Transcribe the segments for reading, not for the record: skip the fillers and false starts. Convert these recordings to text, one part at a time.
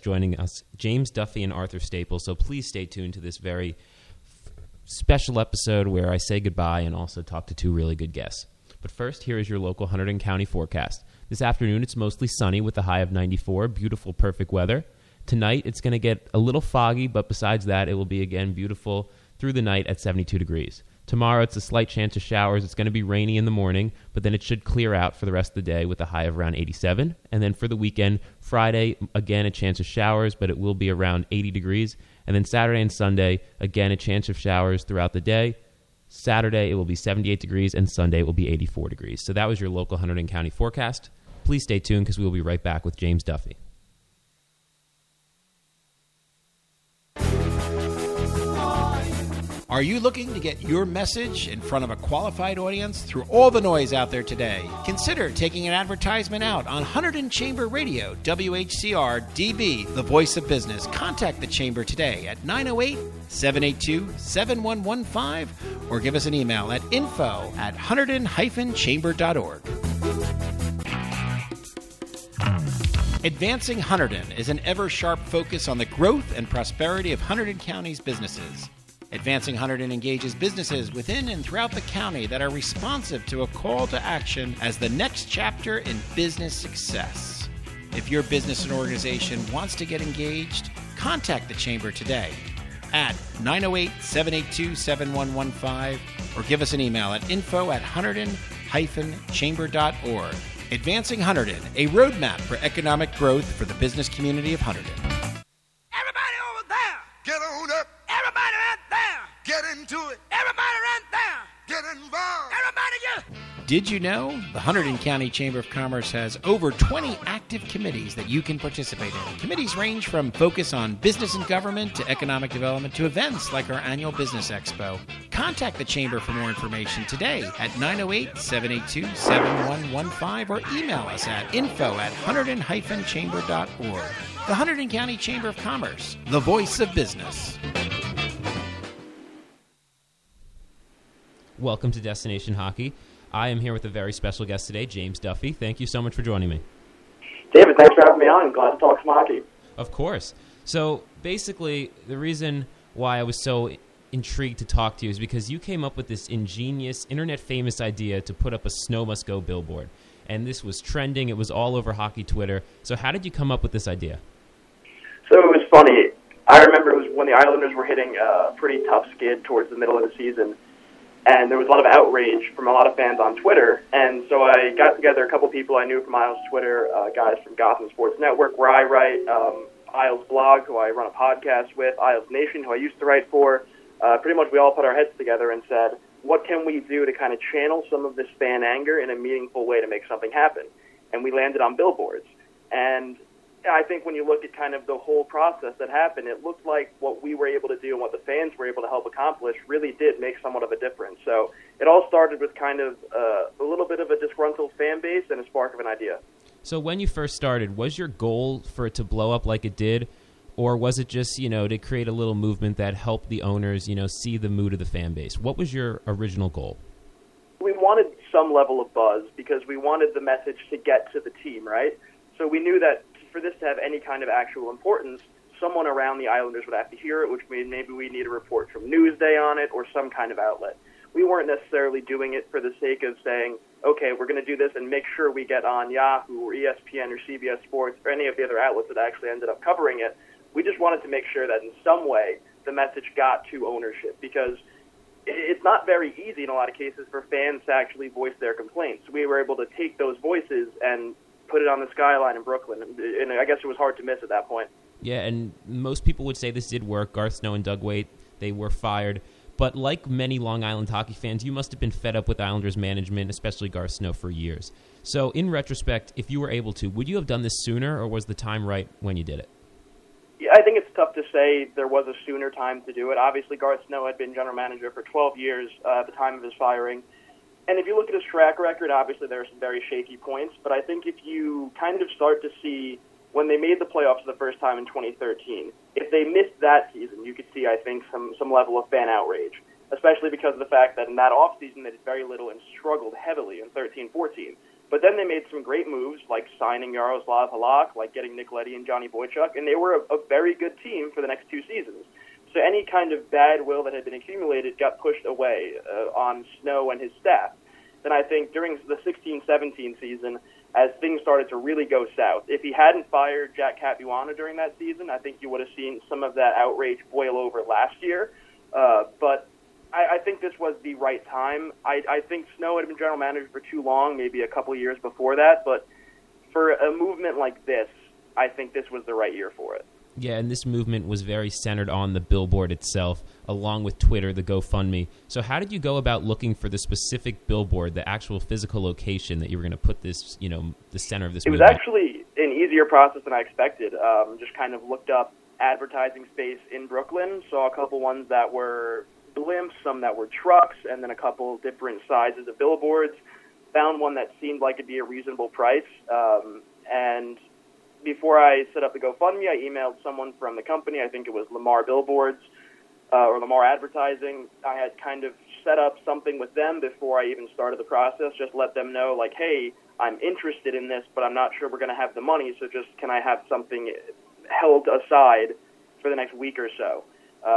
joining us, James Duffy and Arthur Staples. So please stay tuned to this very special episode where I say goodbye and also talk to two really good guests. But first, here is your local Hunterdon County forecast. This afternoon, it's mostly sunny with a high of 94, beautiful, perfect weather. Tonight, it's going to get a little foggy, but besides that, it will be, again, beautiful through the night at 72 degrees. Tomorrow, it's a slight chance of showers. It's going to be rainy in the morning, but then it should clear out for the rest of the day with a high of around 87. And then for the weekend, Friday, again, a chance of showers, but it will be around 80 degrees. And then Saturday and Sunday, again, a chance of showers throughout the day. Saturday, it will be 78 degrees, and Sunday will be 84 degrees. So that was your local Hunterdon County forecast. Please stay tuned because we will be right back with James Duffy. Are you looking to get your message in front of a qualified audience through all the noise out there today? Consider taking an advertisement out on Hunterdon Chamber Radio, WHCR DB, the voice of business. Contact the Chamber today at 908-782-7115 or give us an email at info@hunterdon-chamber.org. Advancing Hunterdon is an ever-sharp focus on the growth and prosperity of Hunterdon County's businesses. Advancing Hunterdon engages businesses within and throughout the county that are responsive to a call to action as the next chapter in business success. If your business and organization wants to get engaged, contact the Chamber today at 908-782-7115 or give us an email at info@hunterdon-chamber.org. Advancing Hunterdon, a roadmap for economic growth for the business community of Hunterdon. Everybody over there, Get on up, everybody right there, get into it, everybody right there, get involved. everybody just... Did you know the Hunterdon County Chamber of Commerce has over 20 active committees that you can participate in? Committees range from focus on business and government to economic development to events like our annual Business Expo. Contact the Chamber for more information today at 908-782-7115 or email us at info@hunterdon-chamber.org. The Hunterdon County Chamber of Commerce, the voice of business. Welcome to Destination Hockey. I am here with a very special guest today, James Duffy. Thank you so much for joining me. David, thanks for having me on. I'm glad to talk some hockey. Of course. So basically, the reason why I was so intrigued to talk to you is because you came up with this ingenious, internet-famous idea to put up a Snow Must Go billboard. And this was trending. It was all over hockey Twitter. So how did you come up with this idea? So it was funny. I remember it was when the Islanders were hitting a pretty tough skid towards the middle of the season. And there was a lot of outrage from a lot of fans on Twitter. And so I got together a couple people I knew from Isles Twitter, guys from Gotham Sports Network, where I write, Isles Blog, who I run a podcast with, Isles Nation, who I used to write for. Pretty much we all put our heads together and said, what can we do to kind of channel some of this fan anger in a meaningful way to make something happen? And we landed on billboards. And I think when you look at kind of the whole process that happened, it looked like what we were able to do and what the fans were able to help accomplish really did make somewhat of a difference. So it all started with kind of a little bit of a disgruntled fan base and a spark of an idea. So when you first started, was your goal for it to blow up like it did? Or was it just, to create a little movement that helped the owners, see the mood of the fan base? What was your original goal? We wanted some level of buzz because we wanted the message to get to the team, right? So we knew that for this to have any kind of actual importance, someone around the Islanders would have to hear it, which means maybe we need a report from Newsday on it or some kind of outlet. We weren't necessarily doing it for the sake of saying, okay, we're going to do this and make sure we get on Yahoo or ESPN or CBS Sports or any of the other outlets that actually ended up covering it. We just wanted to make sure that in some way the message got to ownership because it's not very easy in a lot of cases for fans to actually voice their complaints. We were able to take those voices and put it on the skyline in Brooklyn, and I guess it was hard to miss at that point. Yeah, and most people would say this did work. Garth Snow and Doug Weight, they were fired. But like many Long Island hockey fans, you must have been fed up with Islanders management, especially Garth Snow, for years. So in retrospect, if you were able to, would you have done this sooner, or was the time right when you did it? Yeah, I think it's tough to say there was a sooner time to do it. Obviously, Garth Snow had been general manager for 12 years at the time of his firing. And if you look at his track record, obviously there are some very shaky points. But I think if you kind of start to see when they made the playoffs for the first time in 2013, if they missed that season, you could see, I think, some level of fan outrage, especially because of the fact that in that offseason they did very little and struggled heavily in 13-14. But then they made some great moves, like signing Yaroslav Halak, like getting Nick Leddy and Johnny Boychuk, and they were a very good team for the next 2 seasons. So any kind of bad will that had been accumulated got pushed away on Snow and his staff. Then I think during the 16-17 season, as things started to really go south, if he hadn't fired Jack Capuano during that season, I think you would have seen some of that outrage boil over last year. But I think this was the right time. I think Snow had been general manager for too long, maybe a couple of years before that. But for a movement like this, I think this was the right year for it. Yeah, and this movement was very centered on the billboard itself, along with Twitter, the GoFundMe. So how did you go about looking for the specific billboard, the actual physical location that you were going to put this, the center of this movement? It was actually an easier process than I expected. Just kind of looked up advertising space in Brooklyn, saw a couple ones that were blimps, some that were trucks, and then a couple different sizes of billboards. Found one that seemed like it'd be a reasonable price, and before I set up the GoFundMe, I emailed someone from the company. I think it was Lamar Billboards or Lamar Advertising. I had kind of set up something with them before I even started the process, just let them know, like, hey, I'm interested in this, but I'm not sure we're going to have the money, so just can I have something held aside for the next week or so?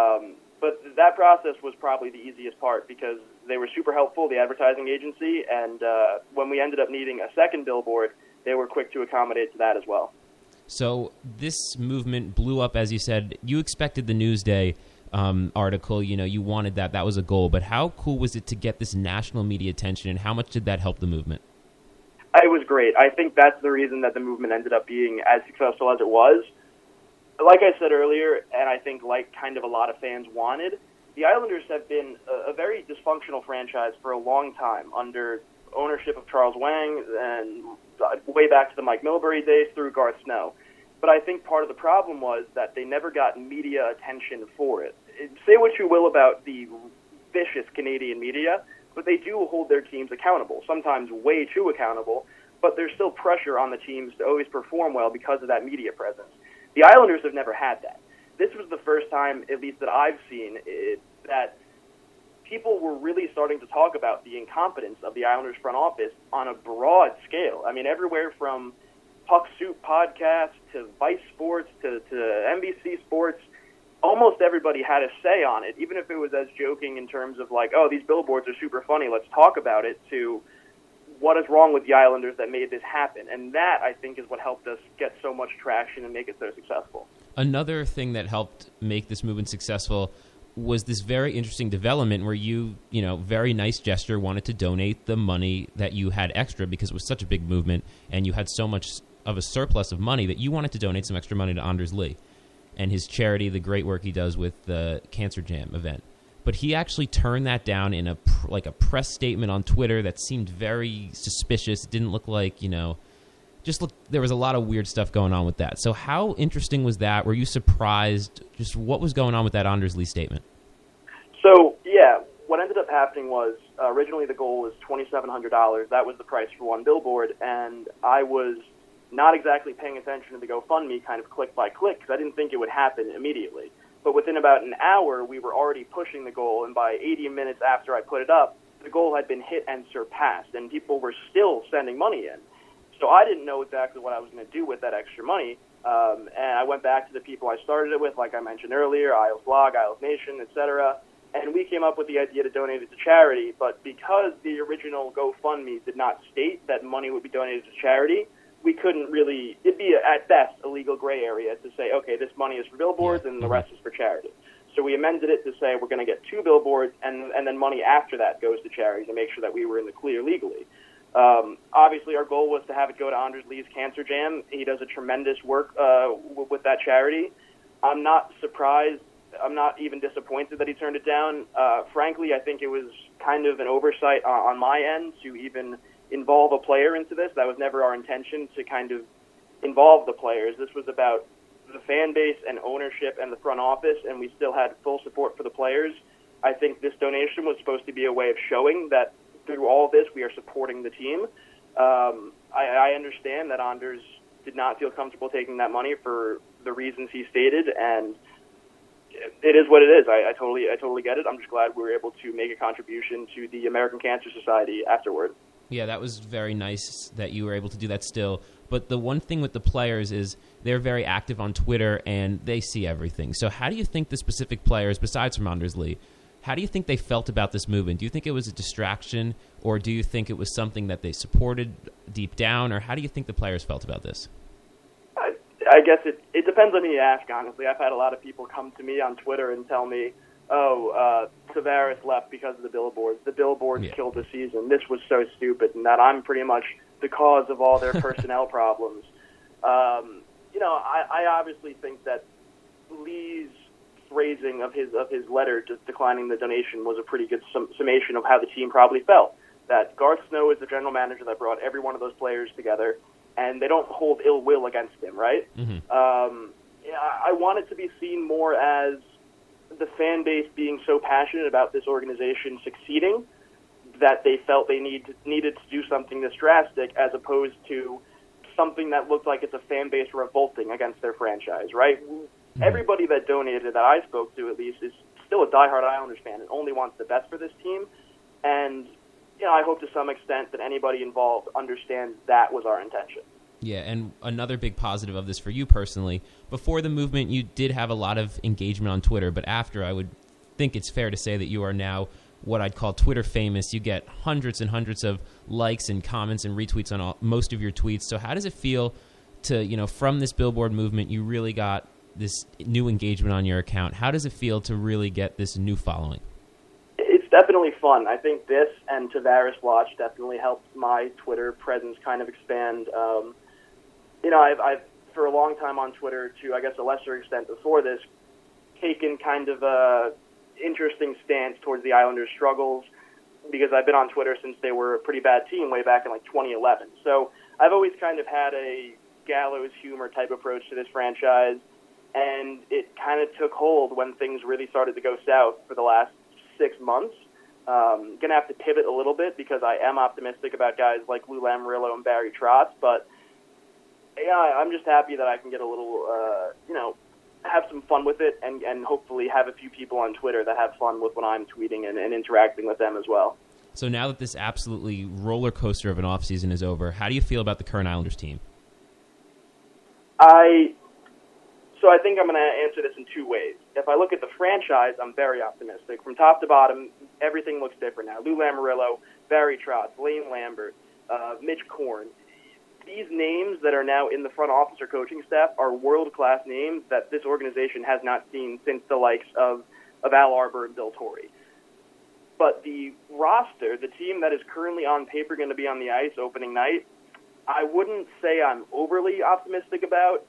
But that process was probably the easiest part because they were super helpful, the advertising agency, and when we ended up needing a second billboard, they were quick to accommodate to that as well. So this movement blew up, as you said. You expected the Newsday article. You wanted that. That was a goal. But how cool was it to get this national media attention, and how much did that help the movement? It was great. I think that's the reason that the movement ended up being as successful as it was. Like I said earlier, and I think like kind of a lot of fans wanted, the Islanders have been a very dysfunctional franchise for a long time under ownership of Charles Wang and way back to the Mike Milbury days through Garth Snow. But I think part of the problem was that they never got media attention for it. Say what you will about the vicious Canadian media, but they do hold their teams accountable, sometimes way too accountable, but there's still pressure on the teams to always perform well because of that media presence. The Islanders have never had that. This was the first time, at least that I've seen, that people were really starting to talk about the incompetence of the Islanders front office on a broad scale. I mean, everywhere from Puck Soup podcast to Vice Sports to NBC Sports, almost everybody had a say on it, even if it was as joking in terms of like, oh, these billboards are super funny, let's talk about it, to what is wrong with the Islanders that made this happen. And that, I think, is what helped us get so much traction and make it so successful. Another thing that helped make this movement successful was this very interesting development where you very nice gesture, wanted to donate the money that you had extra because it was such a big movement and you had so much of a surplus of money that you wanted to donate some extra money to Anders Lee and his charity, the great work he does with the Cancer Jam event. But he actually turned that down in a press statement on Twitter that seemed very suspicious. It didn't look like, there was a lot of weird stuff going on with that. So how interesting was that? Were you surprised? Just what was going on with that Anders Lee statement? So, yeah, what ended up happening was originally the goal was $2,700. That was the price for one billboard, and I was not exactly paying attention to the GoFundMe kind of click by click because I didn't think it would happen immediately. But within about an hour, we were already pushing the goal, and by 80 minutes after I put it up, the goal had been hit and surpassed, and people were still sending money in. So I didn't know exactly what I was going to do with that extra money, and I went back to the people I started it with, like I mentioned earlier, Isles Blog, Isles Nation, etc., and we came up with the idea to donate it to charity. But because the original GoFundMe did not state that money would be donated to charity, we couldn't really, it'd be at best a legal gray area to say, okay, this money is for billboards and the rest is for charity. So we amended it to say we're going to get 2 billboards and then money after that goes to charity to make sure that we were in the clear legally. Obviously, our goal was to have it go to Anders Lee's Cancer Jam. He does a tremendous work with that charity. I'm not surprised. I'm not even disappointed that he turned it down. Frankly, I think it was kind of an oversight on my end to even involve a player into this. That was never our intention, to kind of involve the players. This was about the fan base and ownership and the front office, and we still had full support for the players. I think this donation was supposed to be a way of showing that through all this we are supporting the team. I understand that Anders did not feel comfortable taking that money for the reasons he stated, and it is what it is. I totally get it. I'm just glad we were able to make a contribution to the American Cancer Society afterward. Yeah, that was very nice that you were able to do that still. But the one thing with the players is they're very active on Twitter and they see everything. So how do you think the specific players, besides from Anders Lee, how do you think they felt about this movement? Do you think it was a distraction, or do you think it was something that they supported deep down, or how do you think the players felt about this? I guess it depends on who you ask, honestly. I've had a lot of people come to me on Twitter and tell me, Tavares left because of the billboards. The billboards killed the season. This was so stupid, and that I'm pretty much the cause of all their personnel problems. I obviously think that Lee's phrasing of his letter just declining the donation was a pretty good summation of how the team probably felt. That Garth Snow is the general manager that brought every one of those players together, and they don't hold ill will against him, right? Mm-hmm. I want it to be seen more as the fan base being so passionate about this organization succeeding that they felt they needed to do something this drastic, as opposed to something that looked like it's a fan base revolting against their franchise, right? Mm-hmm. Everybody that donated, that I spoke to at least, is still a diehard Islanders fan and only wants the best for this team. And I hope to some extent that anybody involved understands that was our intention. Yeah, and another big positive of this for you personally, before the movement, you did have a lot of engagement on Twitter, but after, I would think it's fair to say that you are now what I'd call Twitter famous. You get hundreds and hundreds of likes and comments and retweets on most of your tweets. So how does it feel to, from this billboard movement, you really got this new engagement on your account? How does it feel to really get this new following? It's definitely fun. I think this and Tavares Watch definitely helped my Twitter presence kind of expand. I've for a long time on Twitter, to I guess a lesser extent before this, taken kind of a interesting stance towards the Islanders' struggles, because I've been on Twitter since they were a pretty bad team way back in 2011. So I've always kind of had a gallows humor type approach to this franchise, and it kind of took hold when things really started to go south for the last 6 months. Going to have to pivot a little bit because I am optimistic about guys like Lou Lamoriello and Barry Trotz, but I'm just happy that I can get a little, have some fun with it, and hopefully have a few people on Twitter that have fun with what I'm tweeting and interacting with them as well. So now that this absolutely roller coaster of an offseason is over, how do you feel about the current Islanders team? So I think I'm going to answer this in two ways. If I look at the franchise, I'm very optimistic. From top to bottom, everything looks different now. Lou Lamoriello, Barry Trotz, Lane Lambert, Mitch Korn. These names that are now in the front office or coaching staff are world-class names that this organization has not seen since the likes of Al Arbour and Bill Torrey. But the roster, the team that is currently on paper going to be on the ice opening night, I wouldn't say I'm overly optimistic about.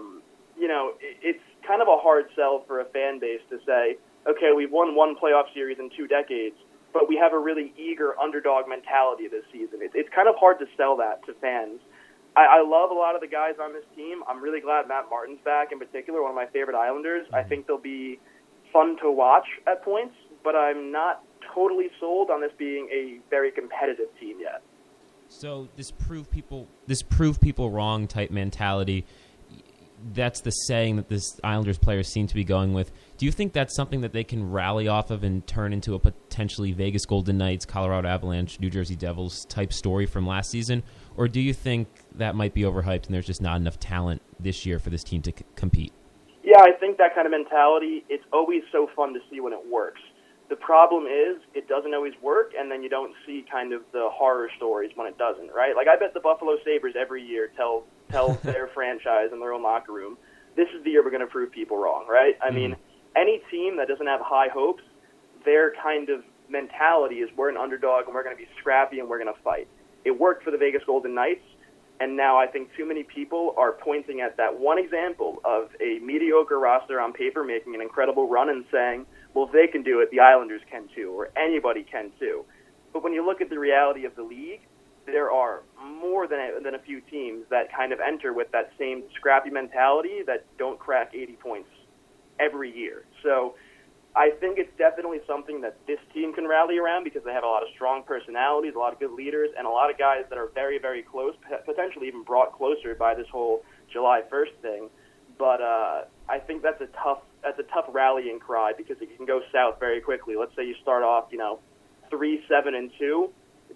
It's kind of a hard sell for a fan base to say, okay, we've won one playoff series in 2 decades, but we have a really eager underdog mentality this season. It's kind of hard to sell that to fans. I love a lot of the guys on this team. I'm really glad Matt Martin's back, in particular, one of my favorite Islanders. I think they'll be fun to watch at points, but I'm not totally sold on this being a very competitive team yet. So this prove people wrong type mentality, that's the saying that this Islanders players seem to be going with. Do you think that's something that they can rally off of and turn into a potentially Vegas Golden Knights, Colorado Avalanche, New Jersey Devils type story from last season? Or do you think that might be overhyped and there's just not enough talent this year for this team to compete? Yeah, I think that kind of mentality, it's always so fun to see when it works. The problem is it doesn't always work, and then you don't see kind of the horror stories when it doesn't, right? Like, I bet the Buffalo Sabres every year tell their franchise in their own locker room, this is the year we're going to prove people wrong, right? I mean, any team that doesn't have high hopes, their kind of mentality is we're an underdog and we're going to be scrappy and we're going to fight. It worked for the Vegas Golden Knights, and now I think too many people are pointing at that one example of a mediocre roster on paper making an incredible run and saying, well, if they can do it, the Islanders can too, or anybody can too. But when you look at the reality of the league, there are more than a few teams that kind of enter with that same scrappy mentality that don't crack 80 points every year. So I think it's definitely something that this team can rally around because they have a lot of strong personalities, a lot of good leaders, and a lot of guys that are very, very close, potentially even brought closer by this whole July 1st thing. But I think that's a tough rallying cry because it can go south very quickly. Let's say you start off, 3-7-2. It's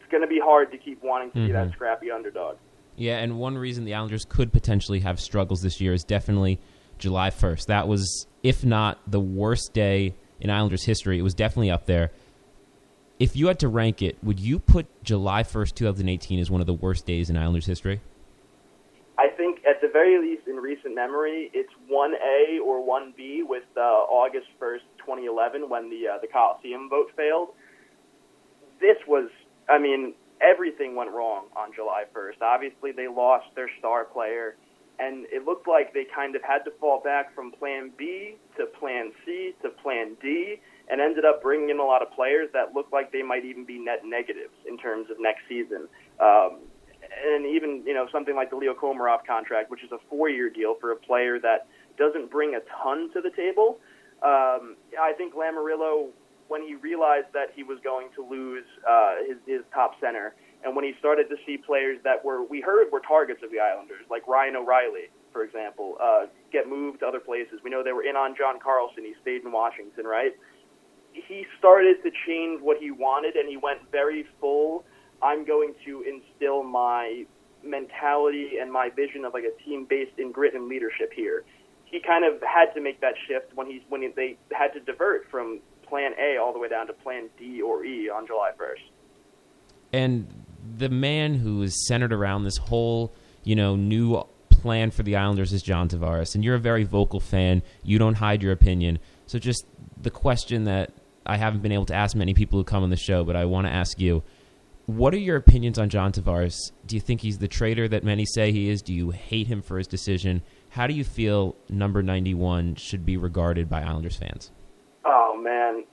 going to be hard to keep wanting to be that scrappy underdog. Yeah, and one reason the Islanders could potentially have struggles this year is definitely July 1st. That was, if not the worst day in Islanders history, it was definitely up there. If you had to rank it, would you put July 1st, 2018 as one of the worst days in Islanders history? I think at the very least in recent memory, it's 1A or 1B with August 1st, 2011, when the Coliseum vote failed. This was, I mean, everything went wrong on July 1st. Obviously, they lost their star player, and it looked like they kind of had to fall back from Plan B to Plan C to Plan D, and ended up bringing in a lot of players that looked like they might even be net negatives in terms of next season. And even, something like the Leo Komarov contract, which is a 4-year deal for a player that doesn't bring a ton to the table. I think Lamoriello, when he realized that he was going to lose his top center, and when he started to see players that we heard were targets of the Islanders, like Ryan O'Reilly, for example, get moved to other places. We know they were in on John Carlson. He stayed in Washington, right? He started to change what he wanted, and he went very full, I'm going to instill my mentality and my vision of like a team based in grit and leadership here. He kind of had to make that shift when they had to divert from Plan A all the way down to Plan D or E on July 1st. And the man who is centered around this whole, new plan for the Islanders is John Tavares. And you're a very vocal fan. You don't hide your opinion. So just the question that I haven't been able to ask many people who come on the show, but I want to ask you, what are your opinions on John Tavares? Do you think he's the traitor that many say he is? Do you hate him for his decision? How do you feel number 91 should be regarded by Islanders fans? Oh, man.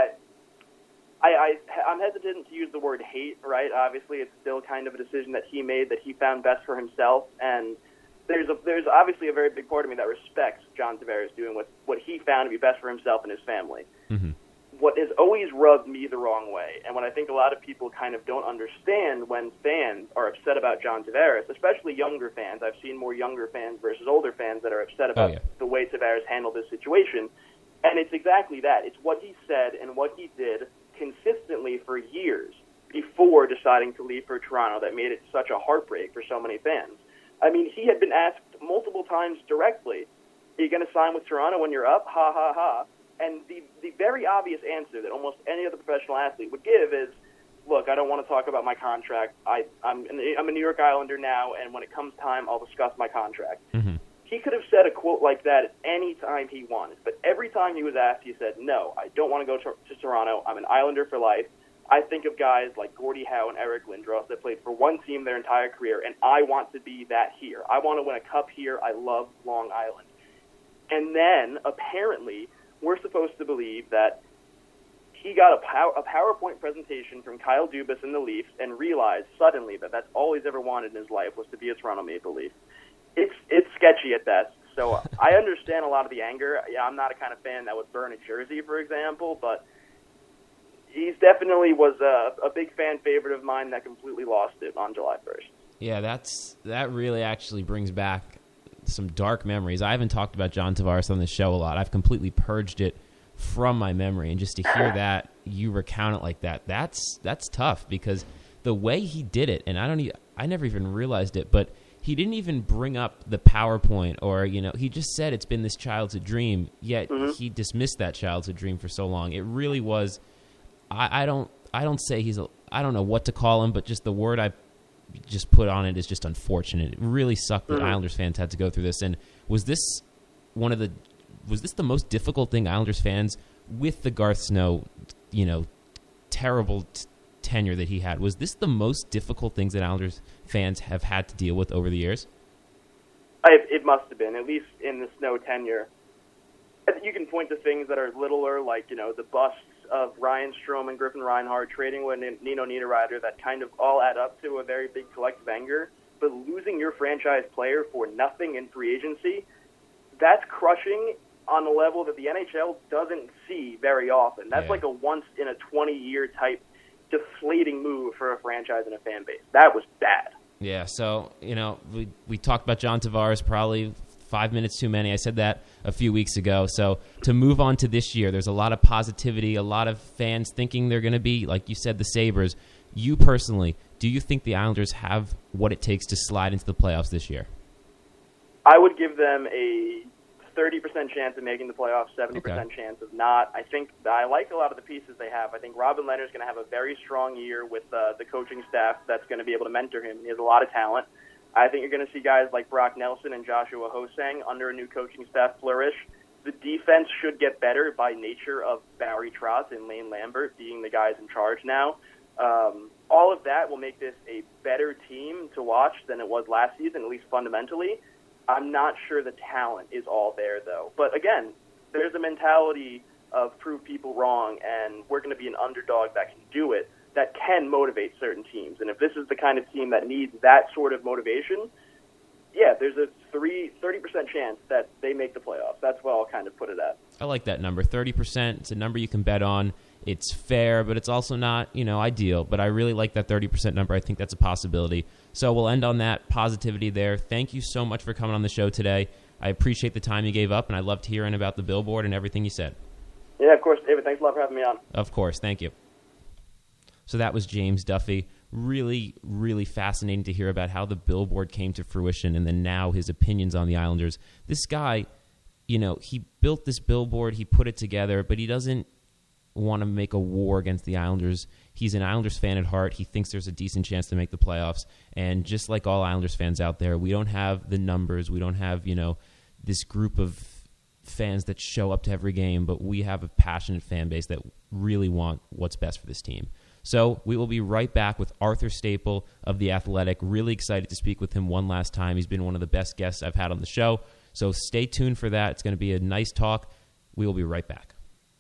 I'm hesitant to use the word hate, right? Obviously, it's still kind of a decision that he made that he found best for himself, and there's obviously a very big part of me that respects John Tavares doing what he found to be best for himself and his family. Mm-hmm. What has always rubbed me the wrong way, and what I think a lot of people kind of don't understand when fans are upset about John Tavares, especially younger fans. I've seen more younger fans versus older fans that are upset about the way Tavares handled this situation, and it's exactly that. It's what he said and what he did consistently for years before deciding to leave for Toronto that made it such a heartbreak for so many fans. I mean, he had been asked multiple times directly, are you going to sign with Toronto when you're up? Ha, ha, ha. And the very obvious answer that almost any other professional athlete would give is, look, I don't want to talk about my contract. I'm a New York Islander now, and when it comes time, I'll discuss my contract. Mm-hmm. He could have said a quote like that at any time he wanted, but every time he was asked, he said, no, I don't want to go to Toronto. I'm an Islander for life. I think of guys like Gordie Howe and Eric Lindros that played for one team their entire career, and I want to be that here. I want to win a cup here. I love Long Island. And then, apparently, we're supposed to believe that he got a PowerPoint presentation from Kyle Dubas and the Leafs and realized suddenly that that's all he's ever wanted in his life was to be a Toronto Maple Leaf. It's sketchy at best. So I understand a lot of the anger. Yeah, I'm not a kind of fan that would burn a jersey, for example, but he definitely was a big fan favorite of mine that completely lost it on July 1st. Yeah, that really actually brings back some dark memories. I haven't talked about John Tavares on the show a lot. I've completely purged it from my memory, and just to hear that you recount it like that, that's tough, because the way he did it, and I never even realized it, but he didn't even bring up the PowerPoint, or he just said it's been this childhood dream, yet he dismissed that childhood dream for so long. It really was. I don't say I don't know what to call him, but just the word I just put on it is just unfortunate. It really sucked that Islanders fans had to go through this. And was this the most difficult thing Islanders fans, with the Garth Snow, terrible tenure that he had, was this the most difficult things that Islanders fans have had to deal with over the years? It must have been, at least in the Snow tenure. You can point to things that are littler, like, the busts of Ryan Strome and Griffin Reinhart, trading with Nino Niederreiter, that kind of all add up to a very big collective anger. But losing your franchise player for nothing in free agency, that's crushing on a level that the NHL doesn't see very often. That's like a once-in-a-20-year type deflating move for a franchise and a fan base. That was bad. Yeah, so, we talked about John Tavares probably 5 minutes too many. I said that a few weeks ago. So to move on to this year, there's a lot of positivity, a lot of fans thinking they're going to be, like you said, the Sabres. you personally, do you think the Islanders have what it takes to slide into the playoffs this year? I would give them a 30% chance of making the playoffs, 70% chance of not. I think I like a lot of the pieces they have. I think Robin Leonard's going to have a very strong year with the coaching staff that's going to be able to mentor him. He has a lot of talent. I think you're going to see guys like Brock Nelson and Joshua Hosang under a new coaching staff flourish. The defense should get better by nature of Barry Trotz and Lane Lambert being the guys in charge now. All of that will make this a better team to watch than it was last season, at least fundamentally. I'm not sure the talent is all there, though. But again, there's a mentality of prove people wrong, and we're going to be an underdog that can do it, that can motivate certain teams. And if this is the kind of team that needs that sort of motivation, yeah, there's a 30% chance that they make the playoffs. That's what I'll kind of put it at. I like that number, 30%. It's a number you can bet on. It's fair, but it's also not, ideal. But I really like that 30% number. I think that's a possibility. So we'll end on that positivity there. Thank you so much for coming on the show today. I appreciate the time you gave up, and I loved hearing about the billboard and everything you said. Yeah, of course, David. Thanks a lot for having me on. Of course. Thank you. So that was James Duffy. Really, really fascinating to hear about how the billboard came to fruition and then now his opinions on the Islanders. This guy, he built this billboard, he put it together, but he doesn't want to make a war against the Islanders. He's an Islanders fan at heart. He thinks there's a decent chance to make the playoffs. And just like all Islanders fans out there, we don't have the numbers. We don't have, this group of fans that show up to every game, but we have a passionate fan base that really want what's best for this team. So we will be right back with Arthur Staple of The Athletic. Really excited to speak with him one last time. He's been one of the best guests I've had on the show. So stay tuned for that. It's going to be a nice talk. We will be right back.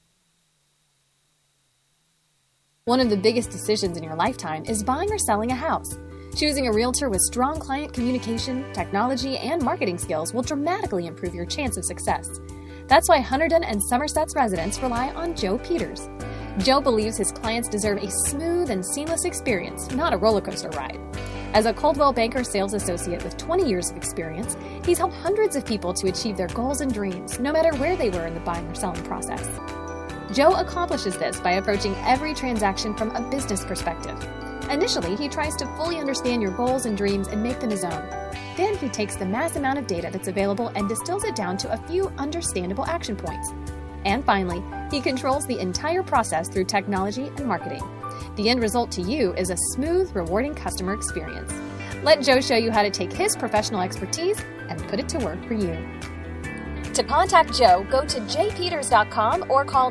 One of the biggest decisions in your lifetime is buying or selling a house. Choosing a realtor with strong client communication, technology, and marketing skills will dramatically improve your chance of success. That's why Hunterdon and Somerset's residents rely on Joe Peters. Joe believes his clients deserve a smooth and seamless experience, not a roller coaster ride. As a Coldwell Banker sales associate with 20 years of experience, he's helped hundreds of people to achieve their goals and dreams, no matter where they were in the buying or selling process. Joe accomplishes this by approaching every transaction from a business perspective. Initially, he tries to fully understand your goals and dreams and make them his own. Then he takes the mass amount of data that's available and distills it down to a few understandable action points. And finally, he controls the entire process through technology and marketing. The end result to you is a smooth, rewarding customer experience. Let Joe show you how to take his professional expertise and put it to work for you. To contact Joe, go to jpeters.com or call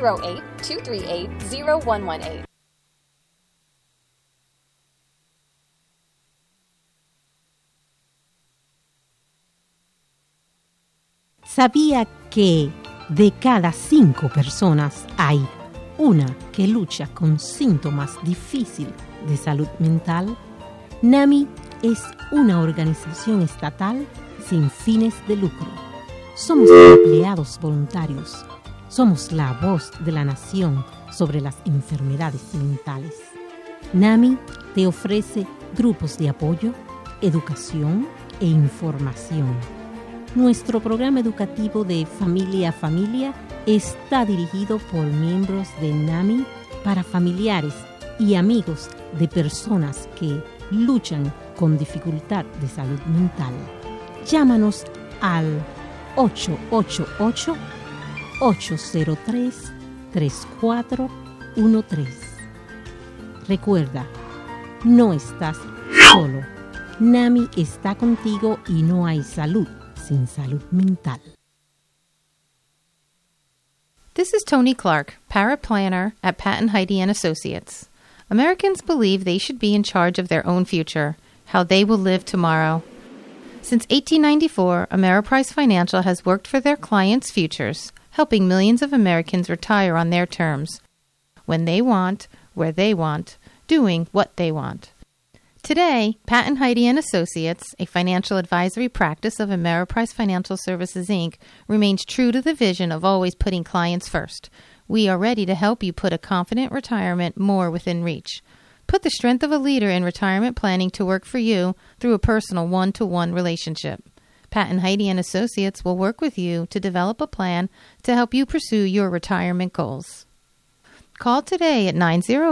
908-238-0118. ¿Sabía que de cada 5 personas hay una que lucha con síntomas difíciles de salud mental? NAMI es una organización estatal sin fines de lucro. Somos empleados voluntarios. Somos la voz de la nación sobre las enfermedades mentales. NAMI te ofrece grupos de apoyo, educación e información. Nuestro programa educativo de Familia a Familia está dirigido por miembros de NAMI para familiares y amigos de personas que luchan con dificultad de salud mental. Llámanos al 888-803-3413. Recuerda, no estás solo. NAMI está contigo y no hay salud sin salud mental. This is Tony Clark, paraplanner at Patton Heide & Associates. Americans believe they should be in charge of their own future, how they will live tomorrow. Since 1894, Ameriprise Financial has worked for their clients' futures, helping millions of Americans retire on their terms, when they want, where they want, doing what they want. Today, Patton Heide & Associates, a financial advisory practice of Ameriprise Financial Services, Inc., remains true to the vision of always putting clients first. We are ready to help you put a confident retirement more within reach. Put the strength of a leader in retirement planning to work for you through a personal one-to-one relationship. Patton Heide & Associates will work with you to develop a plan to help you pursue your retirement goals. Call today at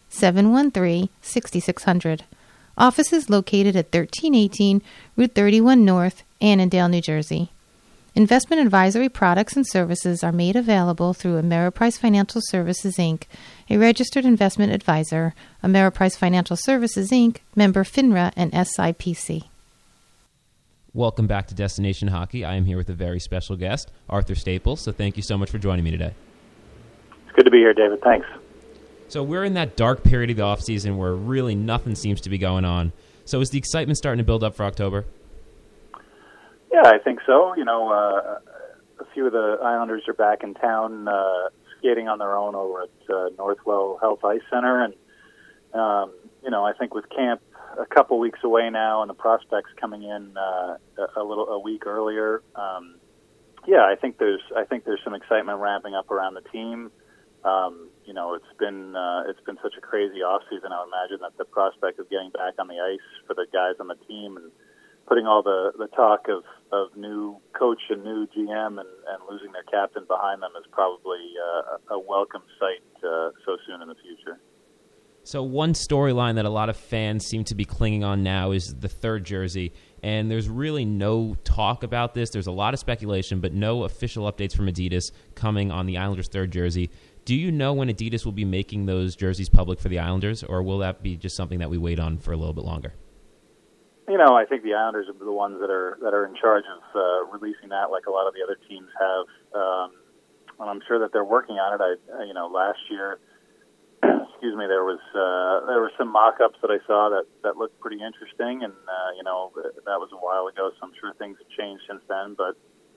713-6600. Offices located at 1318 Route 31 North, Annandale, New Jersey. Investment advisory products and services are made available through Ameriprise Financial Services, Inc., a registered investment advisor. Ameriprise Financial Services, Inc., member FINRA and SIPC. Welcome back to Destination Hockey. I am here with a very special guest, Arthur Staples. So thank you so much for joining me today. It's good to be here, David. Thanks. So we're in that dark period of the offseason where really nothing seems to be going on. So is the excitement starting to build up for October? Yeah, I think so. You know, a few of the Islanders are back in town skating on their own over at Northwell Health Ice Center. And, you know, I think with camp a couple weeks away now and the prospects coming in a week earlier, yeah, I think there's some excitement ramping up around the team. You know, it's been such a crazy offseason. I would imagine that the prospect of getting back on the ice for the guys on the team and putting all the talk of new coach and new GM and losing their captain behind them is probably a welcome sight so soon in the future. So one storyline that a lot of fans seem to be clinging on now is the third jersey, and there's really no talk about this. There's a lot of speculation, but no official updates from Adidas coming on the Islanders' third jersey. Do you know when Adidas will be making those jerseys public for the Islanders, or will that be just something that we wait on for a little bit longer? You know, I think the Islanders are the ones that are in charge of releasing that, like a lot of the other teams have, and I'm sure that they're working on it. You know, last year, excuse me, there were some mock-ups that I saw that looked pretty interesting, and you know, that was a while ago, so I'm sure things have changed since then. But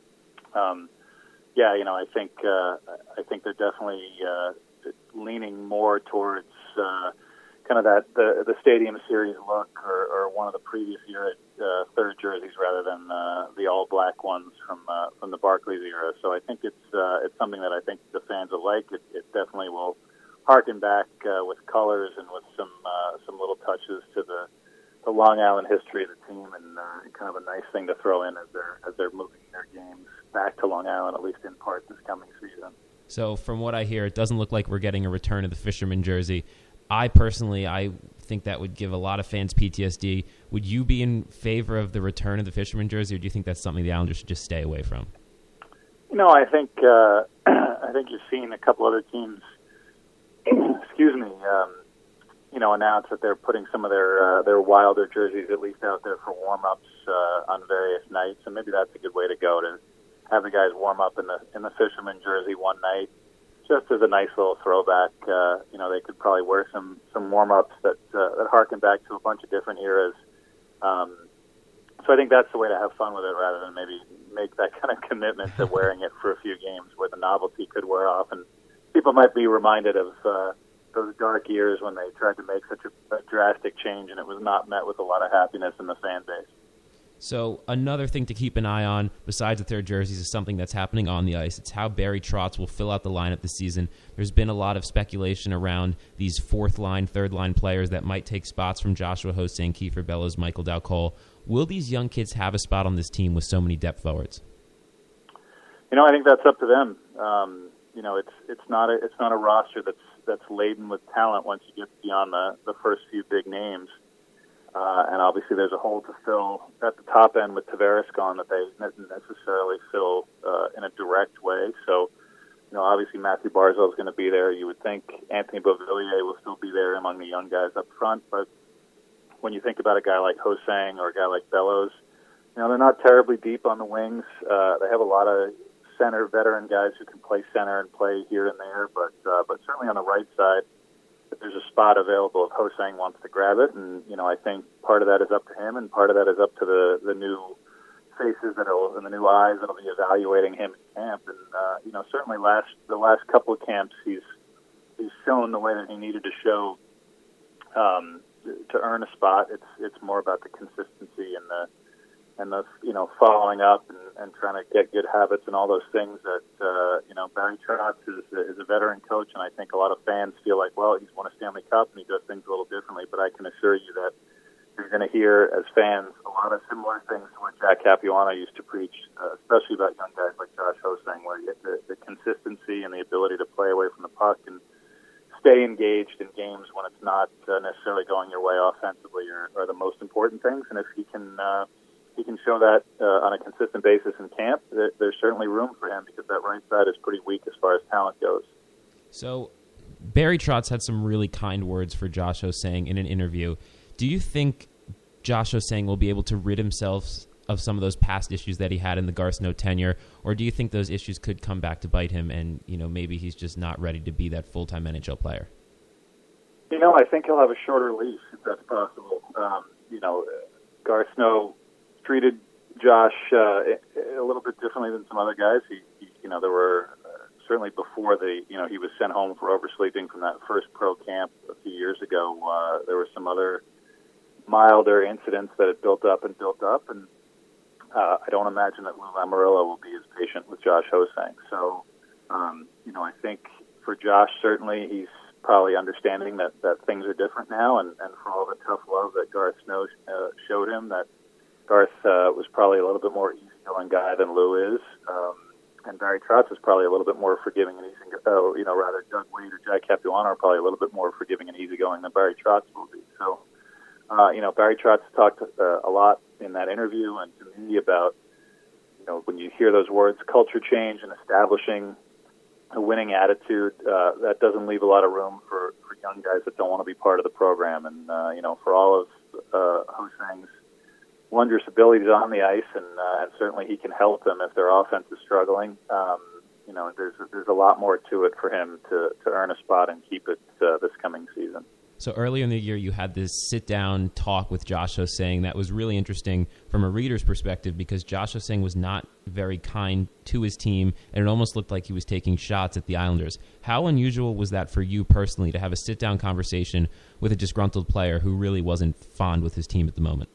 yeah, you know, I think they're definitely leaning more towards kind of that the Stadium Series look, or one of the previous year third jerseys rather than the all black ones from the Barclays era. So I think it's something that I think the fans will like. It definitely will harken back with colors and with some little touches to the Long Island history of the team, and kind of a nice thing to throw in as they're moving their games back to Long Island, at least in part this coming season. So from what I hear, it doesn't look like we're getting a return of the Fisherman jersey. I think that would give a lot of fans PTSD. Would you be in favor of the return of the Fisherman jersey, or do you think that's something the Islanders should just stay away from? You know, I think you've seen a couple other teams, excuse me, you know, announce that they're putting some of their Wilder jerseys at least out there for warm-ups on various nights, and maybe that's a good way to go, to have the guys warm up in the Fisherman jersey one night, just as a nice little throwback. You know, they could probably wear some warm-ups that harken back to a bunch of different eras. So I think that's the way to have fun with it, rather than maybe make that kind of commitment to wearing it for a few games where the novelty could wear off, and people might be reminded of those dark years when they tried to make such a drastic change, and it was not met with a lot of happiness in the fan base. So another thing to keep an eye on, besides the third jerseys, is something that's happening on the ice. It's how Barry Trotz will fill out the lineup this season. There's been a lot of speculation around these fourth-line, third-line players that might take spots from Joshua Hosang, Kiefer Bellows, Michael Dal-Cole. Will these young kids have a spot on this team with so many depth forwards? You know, I think that's up to them. You know, it's not a roster that's laden with talent once you get beyond the first few big names. And obviously there's a hole to fill at the top end with Tavares gone that they didn't necessarily fill in a direct way. So, you know, obviously Matthew Barzal is going to be there. You would think Anthony Beauvillier will still be there among the young guys up front. But when you think about a guy like Hosang or a guy like Bellows, you know, they're not terribly deep on the wings. They have a lot of center veteran guys who can play center and play here and there. But certainly on the right side, if there's a spot available, if Hosang wants to grab it, and you know, I think part of that is up to him, and part of that is up to the new faces and the new eyes that'll be evaluating him in camp. And you know, certainly the last couple of camps, he's shown the way that he needed to show to earn a spot. It's more about the consistency and the you know, following up and trying to get good habits and all those things that you know, Barry Trotz is a veteran coach, and I think a lot of fans feel like, well, he's won a Stanley Cup and he does things a little differently. But I can assure you that you're going to hear as fans a lot of similar things to what Jack Capuano used to preach, especially about young guys like Josh Hosang, where you get the consistency and the ability to play away from the puck and stay engaged in games when it's not necessarily going your way offensively are the most important things. And if he can show that on a consistent basis in camp, there's certainly room for him because that right side is pretty weak as far as talent goes. So Barry Trotz had some really kind words for Josh Ho-Sang in an interview. Do you think Josh Ho-Sang will be able to rid himself of some of those past issues that he had in the Garth Snow tenure, or do you think those issues could come back to bite him and, maybe he's just not ready to be that full-time NHL player? I think he'll have a shorter leash if that's possible. Garth Snow treated Josh a little bit differently than some other guys. There were certainly before he was sent home for oversleeping from that first pro camp a few years ago. There were some other milder incidents that had built up, and I don't imagine that Lou Lamoriello will be as patient with Josh Ho-Sang. So, I think for Josh, certainly he's probably understanding that things are different now, and for all the tough love that Garth Snow showed him, that Garth was probably a little bit more easygoing guy than Lou is, and Barry Trotz is probably a little bit more forgiving and easygoing. Rather Doug Weight or Jack Capuano are probably a little bit more forgiving and easygoing than Barry Trotz will be. So, Barry Trotz talked a lot in that interview and to me about, when you hear those words, culture change and establishing a winning attitude, that doesn't leave a lot of room for young guys that don't want to be part of the program. And, for all of Ho-Sang's wondrous abilities on the ice, and certainly he can help them if their offense is struggling, there's a lot more to it for him to earn a spot and keep it this coming season. So earlier in the year, you had this sit-down talk with Josh Ho-Sang that was really interesting from a reader's perspective because Josh Ho-Sang was not very kind to his team, and it almost looked like he was taking shots at the Islanders. How unusual was that for you personally to have a sit-down conversation with a disgruntled player who really wasn't fond with his team at the moment?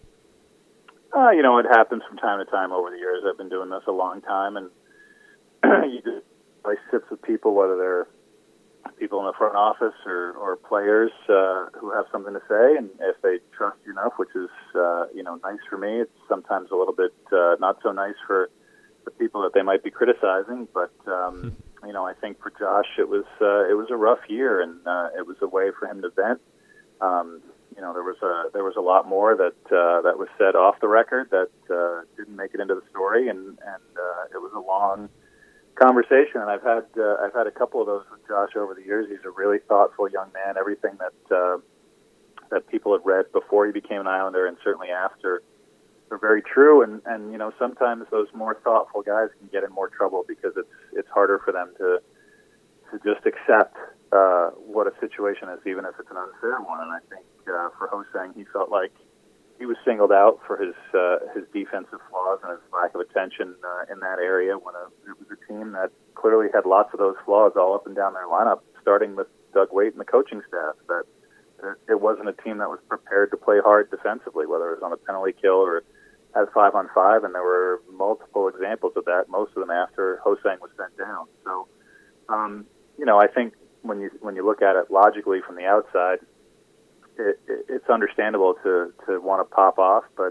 It happens from time to time over the years. I've been doing this a long time, and you just sits with people, whether they're people in the front office or players who have something to say, and if they trust you enough, which is nice for me, it's sometimes a little bit not so nice for the people that they might be criticizing. But I think for Josh, it was a rough year, and it was a way for him to vent. There was a lot more that was said off the record that didn't make it into the story, and it was a long conversation, and I've had a couple of those with Josh over the years. He's a really thoughtful young man. Everything that people had read before he became an Islander and certainly after are very true. And sometimes those more thoughtful guys can get in more trouble because it's harder for them to just accept what a situation is, even if it's an unfair one. And I think for Ho-Sang, he felt like he was singled out for his defensive flaws and his lack of attention in that area when it was a team that clearly had lots of those flaws all up and down their lineup, starting with Doug Weight and the coaching staff, that it wasn't a team that was prepared to play hard defensively, whether it was on a penalty kill or at 5-on-5, and there were multiple examples of that, most of them after Ho-Sang was sent down. So, I think when you look at it logically from the outside, it's understandable to want to pop off, but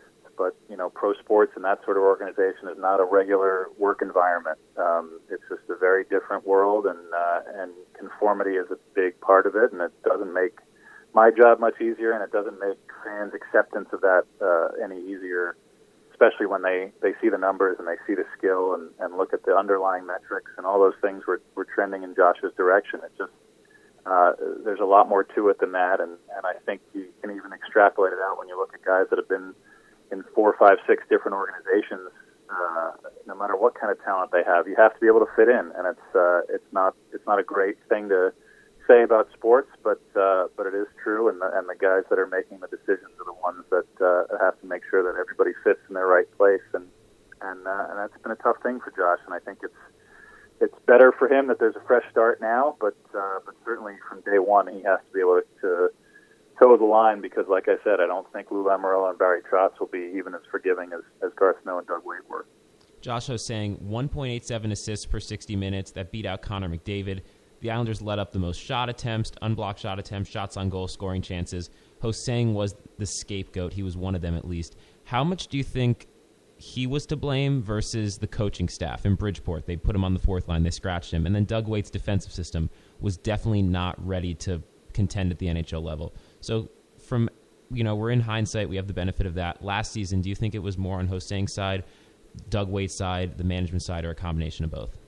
pro sports and that sort of organization is not a regular work environment. It's just a very different world, and conformity is a big part of it, and it doesn't make my job much easier, and it doesn't make fans' acceptance of that any easier, especially when they see the numbers and they see the skill and look at the underlying metrics and all those things were trending in Josh's direction. It just there's a lot more to it than that, and I think you can even extrapolate it out when you look at guys that have been in 4, 5, 6 different organizations. No matter what kind of talent they have, you have to be able to fit in, and it's not a great thing to say about sports, but it is true, and the guys that are making the decisions are the ones that have to make sure that everybody fits in their right place, and that's been a tough thing for Josh, and I think it's better for him that there's a fresh start now, but certainly from day one he has to be able to toe the line because, like I said, I don't think Lou Lamoriello and Barry Trotz will be even as forgiving as Garth Snow and Doug Weight were. Josh Ho-Sang, 1.87 assists per 60 minutes. That beat out Connor McDavid. The Islanders let up the most shot attempts, unblocked shot attempts, shots on goal, scoring chances. Ho-Sang was the scapegoat. He was one of them at least. How much do you think he was to blame versus the coaching staff in Bridgeport. They put him on the fourth line. They scratched him. And then Doug Waite's defensive system was definitely not ready to contend at the NHL level. So from, we're in hindsight. We have the benefit of that. Last season, do you think it was more on Ho-Sang's side, Doug Waite's side, the management side, or a combination of both?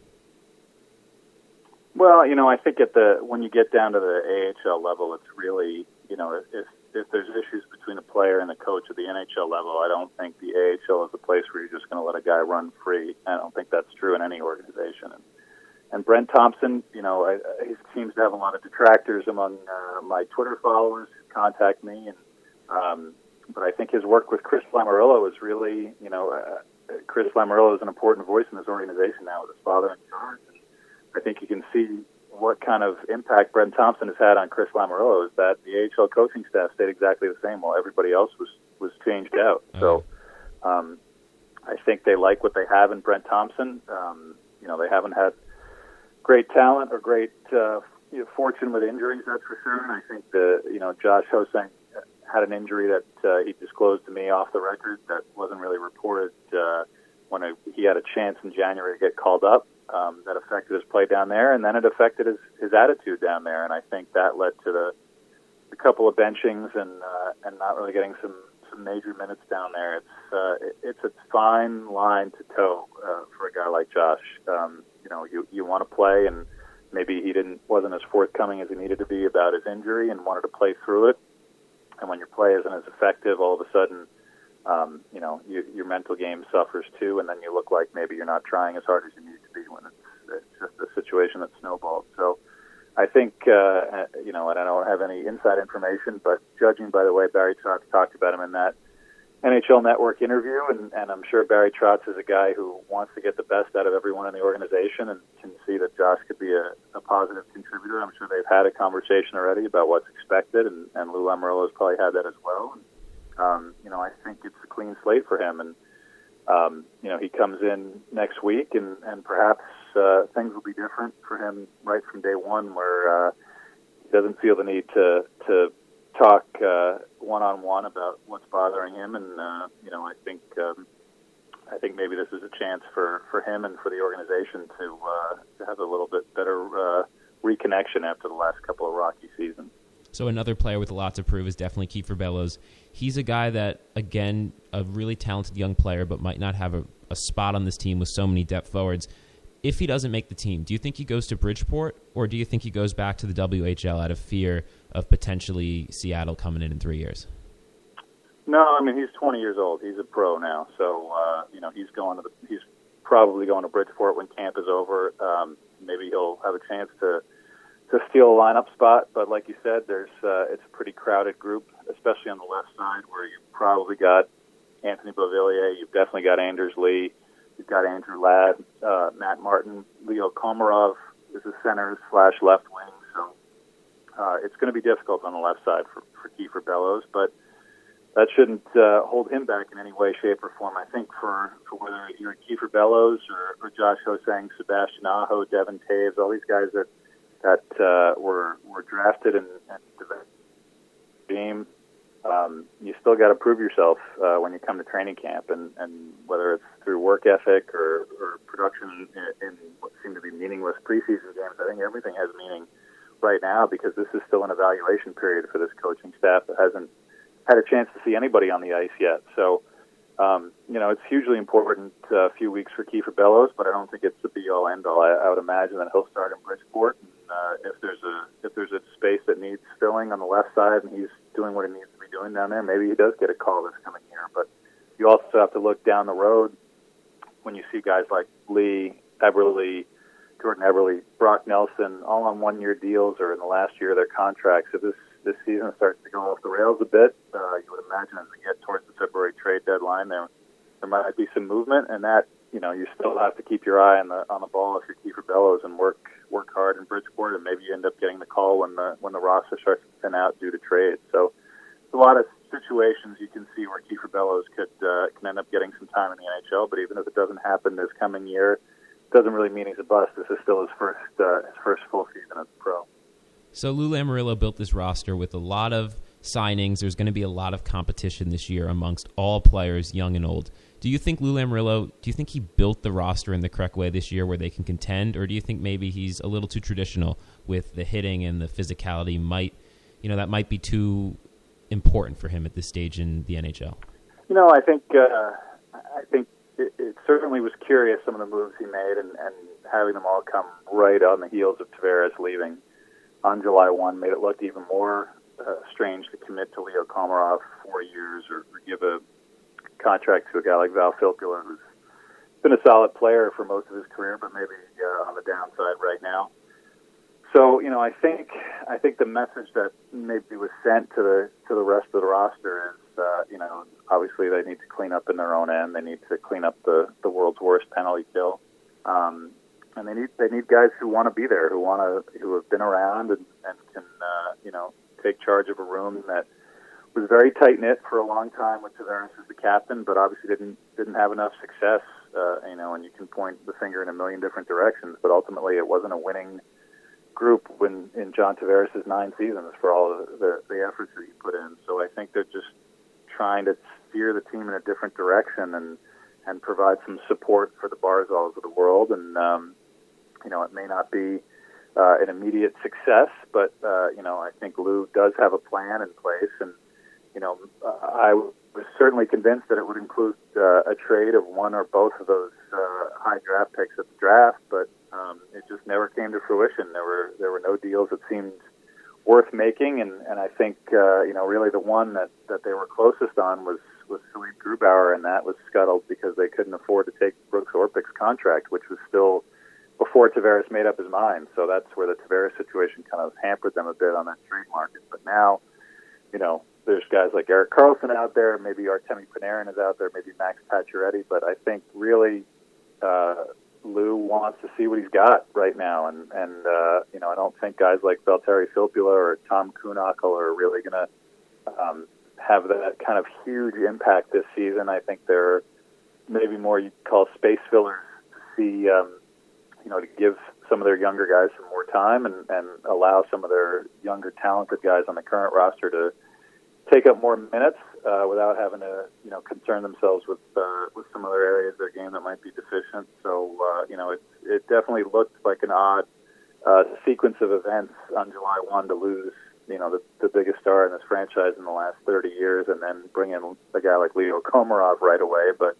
Well, I think when you get down to the AHL level, it's really, if there's issues between a player and the coach at the NHL level, I don't think the AHL is a place where you're just going to let a guy run free. I don't think that's true in any organization. And Brent Thompson, he seems to have a lot of detractors among my Twitter followers who contact me. But I think his work with Chris Lamoriello is really, Chris Lamoriello is an important voice in this organization now with his father in charge. And I think you can see what kind of impact Brent Thompson has had on Chris Lamoriello is that the AHL coaching staff stayed exactly the same while everybody else was changed out. So I think they like what they have in Brent Thompson. They haven't had great talent or great fortune with injuries, that's for sure. And I think Josh Ho-Sang had an injury that he disclosed to me off the record that wasn't really reported when he had a chance in January to get called up. That affected his play down there, and then it affected his attitude down there. And I think that led to the couple of benchings and not really getting some major minutes down there. It's a fine line to toe for a guy like Josh. You want to play, and maybe he wasn't as forthcoming as he needed to be about his injury and wanted to play through it. And when your play isn't as effective, all of a sudden, your mental game suffers too, and then you look like maybe you're not trying as hard as you need to be when it's just a situation that snowballed. So I think, and I don't have any inside information, but judging by the way Barry Trotz talked about him in that NHL Network interview, and I'm sure Barry Trotz is a guy who wants to get the best out of everyone in the organization and can see that Josh could be a positive contributor. I'm sure they've had a conversation already about what's expected, and Lou Lamoriello has probably had that as well. And, I think it's a clean slate for him, and he comes in next week, and perhaps things will be different for him right from day one, where he doesn't feel the need to talk one-on-one about what's bothering him, and I think maybe this is a chance for him and for the organization to have a little bit better reconnection after the last couple of rocky seasons. So another player with a lot to prove is definitely Kiefer Bellows. He's a guy that, again, a really talented young player, but might not have a spot on this team with so many depth forwards. If he doesn't make the team, do you think he goes to Bridgeport, or do you think he goes back to the WHL out of fear of potentially Seattle coming in 3 years? No, he's 20 years old. He's a pro now, so he's probably going to Bridgeport when camp is over. Maybe he'll have a chance to steal a lineup spot, but like you said, it's a pretty crowded group, especially on the left side, where you've probably got Anthony Beauvillier, you've definitely got Anders Lee, you've got Andrew Ladd, Matt Martin, Leo Komarov is a center/left wing, so it's going to be difficult on the left side for Kiefer Bellows, but that shouldn't hold him back in any way, shape, or form. I think for whether you're Kiefer Bellows or Josh Ho-Sang, Sebastian Aho, Devin Taves, all these guys that were drafted and developed the team, you still got to prove yourself when you come to training camp, and whether it's through work ethic or production in what seem to be meaningless preseason games. I think everything has meaning right now, because this is still an evaluation period for this coaching staff that hasn't had a chance to see anybody on the ice yet. So, it's hugely important few weeks for Kiefer Bellows, but I don't think it's the be-all, end-all. I would imagine that he'll start in Bridgeport. And, if there's a space that needs filling on the left side and he's doing what he needs to be doing down there, maybe he does get a call this coming year. But you also have to look down the road when you see guys like Lee, Eberle, Jordan Eberle, Brock Nelson, all on one-year deals or in the last year of their contracts. If this season starts to go off the rails a bit, you would imagine as we get towards the February trade deadline, there might be some movement, and that, you still have to keep your eye on the ball if you're Kiefer Bellows and work hard in Bridgeport, and maybe you end up getting the call when the roster starts to thin out due to trade. So there's a lot of situations you can see where Kiefer Bellows can end up getting some time in the NHL, but even if it doesn't happen this coming year, it doesn't really mean he's a bust. This is still his first full season as a pro. So Lou Lamoriello built this roster with a lot of signings. There's going to be a lot of competition this year amongst all players, young and old. Do you think Lou Lamoriello, do you think he built the roster in the correct way this year where they can contend, or do you think maybe he's a little too traditional with the hitting and the physicality that might be too important for him at this stage in the NHL? I think it certainly was curious, some of the moves he made, and having them all come right on the heels of Tavares leaving on July 1 made it look even more strange to commit to Leo Komarov 4 years or give a contract to a guy like Val Filppula, who's been a solid player for most of his career, but maybe on the downside right now. So, I think the message that maybe was sent to the rest of the roster is, obviously they need to clean up in their own end. They need to clean up the world's worst penalty kill, and they need guys who want to be there, who have been around and can take charge of a room that was very tight knit for a long time with Tavares as the captain, but obviously didn't have enough success. And you can point the finger in a million different directions, but ultimately it wasn't a winning group in John Tavares' 9 seasons for all of the efforts that he put in. So I think they're just trying to steer the team in a different direction and provide some support for the Barzols of the world. And it may not be an immediate success, but I think Lou does have a plan in place, and I was certainly convinced that it would include a trade of one or both of those high draft picks at the draft, but it just never came to fruition. There were no deals that seemed worth making, and I think really the one that they were closest on was Philippe Grubauer, and that was scuttled because they couldn't afford to take Brooks Orpik's contract, which was still before Tavares made up his mind. So that's where the Tavares situation kind of hampered them a bit on that trade market. But now, there's guys like Erik Karlsson out there, maybe Artemi Panarin is out there, maybe Max Pacioretty, but I think really Lou wants to see what he's got right now, and I don't think guys like Valtteri Filppula or Tom Kuhnhackl are really going to have that kind of huge impact this season. I think they're maybe more you'd call space fillers to see, to give some of their younger guys some more time and allow some of their younger talented guys on the current roster to take up more minutes without having to, concern themselves with some other areas of their game that might be deficient. So, it definitely looked like an odd sequence of events on July 1 to lose, the biggest star in this franchise in the last 30 years, and then bring in a guy like Leo Komarov right away. But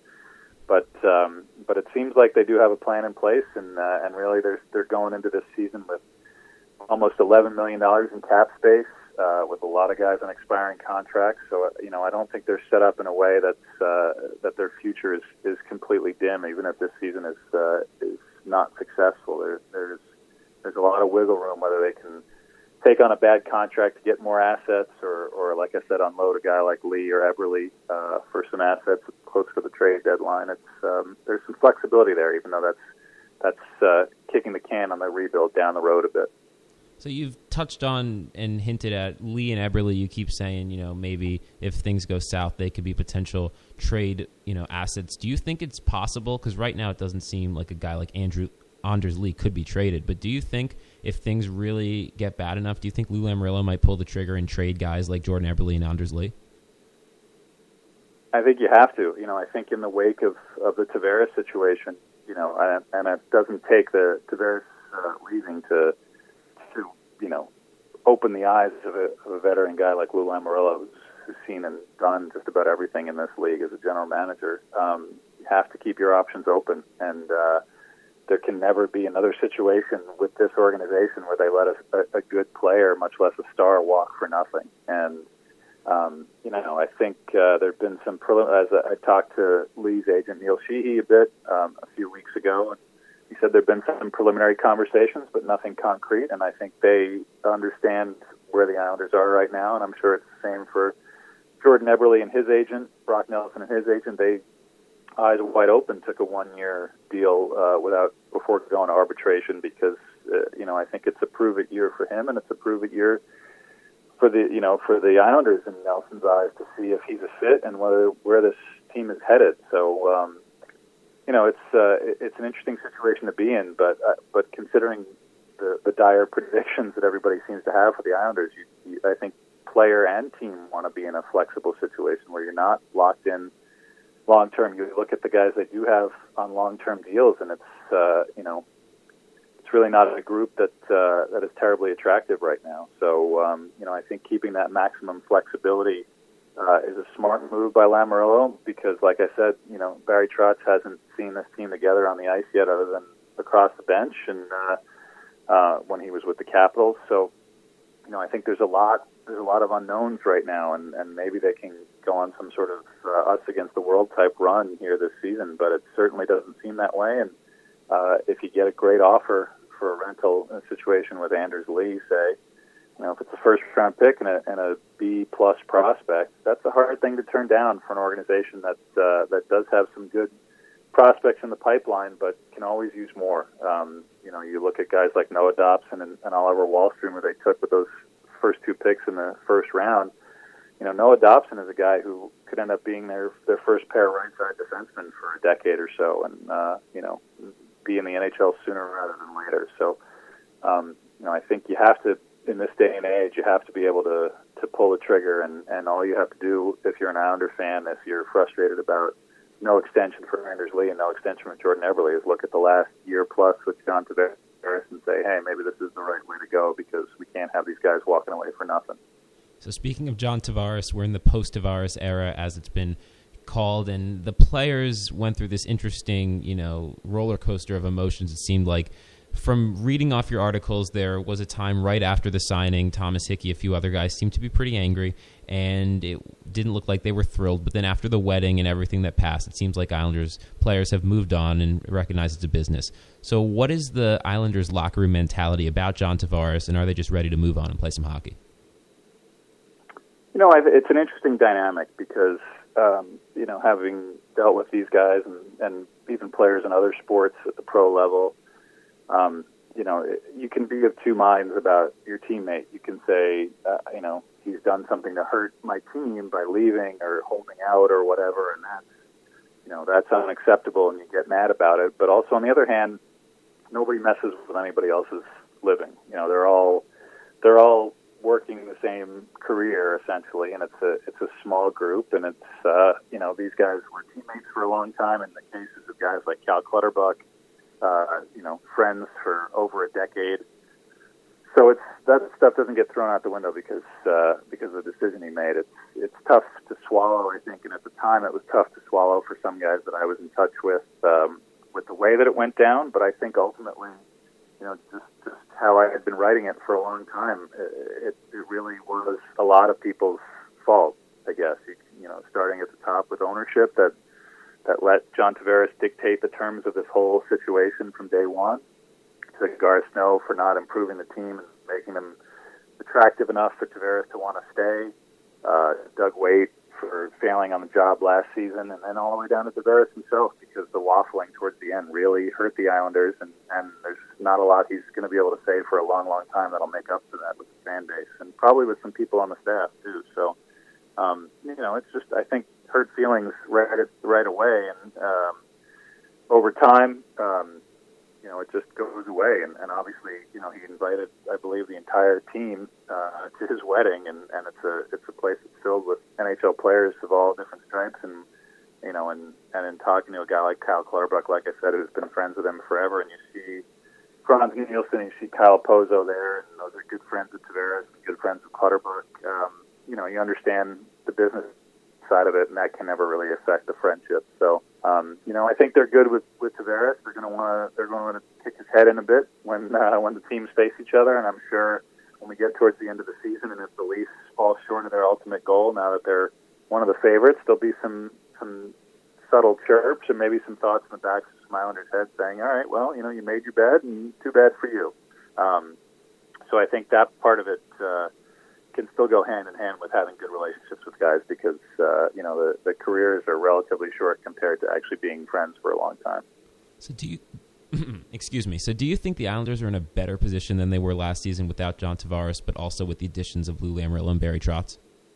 it seems like they do have a plan in place, and really they're going into this season with almost $11 million in cap space. With a lot of guys on expiring contracts, so I don't think they're set up in a way that their future is completely dim. Even if this season is not successful, there's a lot of wiggle room whether they can take on a bad contract to get more assets, or like I said, unload a guy like Lee or Eberle for some assets close to the trade deadline. There's some flexibility there, even though that's kicking the can on the rebuild down the road a bit. So you've touched on and hinted at Lee and Eberle. You keep saying, maybe if things go south, they could be potential trade, assets. Do you think it's possible? Because right now it doesn't seem like a guy like Anders Lee could be traded. But do you think if things really get bad enough, do you think Lou Lamoriello might pull the trigger and trade guys like Jordan Eberle and Anders Lee? I think you have to. I think in the wake of the Tavares situation, and it doesn't take the Tavares leaving to open the eyes of a veteran guy like Lou Lamoriello, who's seen and done just about everything in this league as a general manager. You have to keep your options open, and there can never be another situation with this organization where they let a good player, much less a star, walk for nothing. And I think there have been some as I talked to Lee's agent Neil Sheehy a bit a few weeks ago. He said there have been some preliminary conversations, but nothing concrete, and I think they understand where the Islanders are right now, and I'm sure it's the same for Jordan Eberle and his agent, Brock Nelson and his agent. They, eyes wide open, took a 1-year deal before going to arbitration because, I think it's a prove-it year for him, and it's a prove-it year for the Islanders in Nelson's eyes to see if he's a fit and where this team is headed. So, it's an interesting situation to be in, but considering the dire predictions that everybody seems to have for the Islanders, I think player and team want to be in a flexible situation where you're not locked in long term. You look at the guys they do have on long term deals, and it's it's really not a group that is terribly attractive right now. So I think keeping that maximum flexibility is a smart move by Lamoriello, because, like I said, Barry Trotz hasn't seen this team together on the ice yet, other than across the bench and when he was with the Capitals. So I think there's a lot of unknowns right now, and maybe they can go on some sort of us against the world type run here this season, but it certainly doesn't seem that way. And if you get a great offer for a rental in a situation with Anders Lee, say, if it's a first-round pick and a B-plus prospect, that's a hard thing to turn down for an organization that does have some good prospects in the pipeline, but can always use more. You look at guys like Noah Dobson and Oliver Wahlstrom, who they took with those first two picks in the first round. Noah Dobson is a guy who could end up being their first pair right-side defenseman for a decade or so, and be in the NHL sooner rather than later. So, I think you have to, in this day and age, you have to be able to pull the trigger, and all you have to do, if you're an Islander fan, if you're frustrated about no extension for Anders Lee and no extension for Jordan Eberle, is look at the last year plus with John Tavares and say, hey, maybe this is the right way to go, because we can't have these guys walking away for nothing. So speaking of John Tavares, we're in the post-Tavares era, as it's been called, and the players went through this interesting, roller coaster of emotions. It seemed like, from reading off your articles, there was a time right after the signing, Thomas Hickey, a few other guys seemed to be pretty angry, and it didn't look like they were thrilled. But then after the wedding and everything that passed, it seems like Islanders players have moved on and recognize it's a business. So what is the Islanders locker room mentality about John Tavares, and are they just ready to move on and play some hockey? It's an interesting dynamic because, having dealt with these guys and even players in other sports at the pro level, you can be of two minds about your teammate. You can say, he's done something to hurt my team by leaving or holding out or whatever, and that's unacceptable, and you get mad about it. But also, on the other hand, nobody messes with anybody else's living. They're all working the same career essentially, and it's a small group, and it's these guys were teammates for a long time. In the cases of guys like Cal Clutterbuck, friends for over a decade. So that stuff doesn't get thrown out the window because of the decision he made. It's tough to swallow, I think, and at the time it was tough to swallow for some guys that I was in touch with the way that it went down. But I think ultimately, just how I had been writing it for a long time, it really was a lot of people's fault, I guess. Starting at the top with ownership that let John Tavares dictate the terms of this whole situation from day one, to Garth Snow for not improving the team and making them attractive enough for Tavares to want to stay, Doug Waite for failing on the job last season, and then all the way down to Tavares himself, because the waffling towards the end really hurt the Islanders, and there's not a lot he's going to be able to say for a long, long time that'll make up for that with the fan base, and probably with some people on the staff too. So, it's just, I think, hurt feelings right away, and over time, it just goes away. And obviously, he invited, I believe, the entire team to his wedding, and it's a place that's filled with NHL players of all different stripes, and in talking to a guy like Kyle Clutterbuck, like I said, who's been friends with him forever, and you see Franz Nielsen, and you see Kyle Pozo there, and those are good friends with Tavares, good friends with Clutterbuck. You understand the business side of it, and that can never really affect the friendship. So, I think they're good with Tavares. They're going to want to kick his head in a bit when the teams face each other, and I'm sure when we get towards the end of the season, and if the Leafs fall short of their ultimate goal, now that they're one of the favorites, there'll be some subtle chirps and maybe some thoughts in the back of some Islanders' head saying, all right, well, you made your bed, and too bad for you. So I think that part of it can still go hand in hand with having good relationships with guys, because the careers are relatively short compared to actually being friends for a long time. So do you excuse me, so do you think the Islanders are in a better position than they were last season without John Tavares, but also with the additions of Lou Lamoriello and Barry Trotz?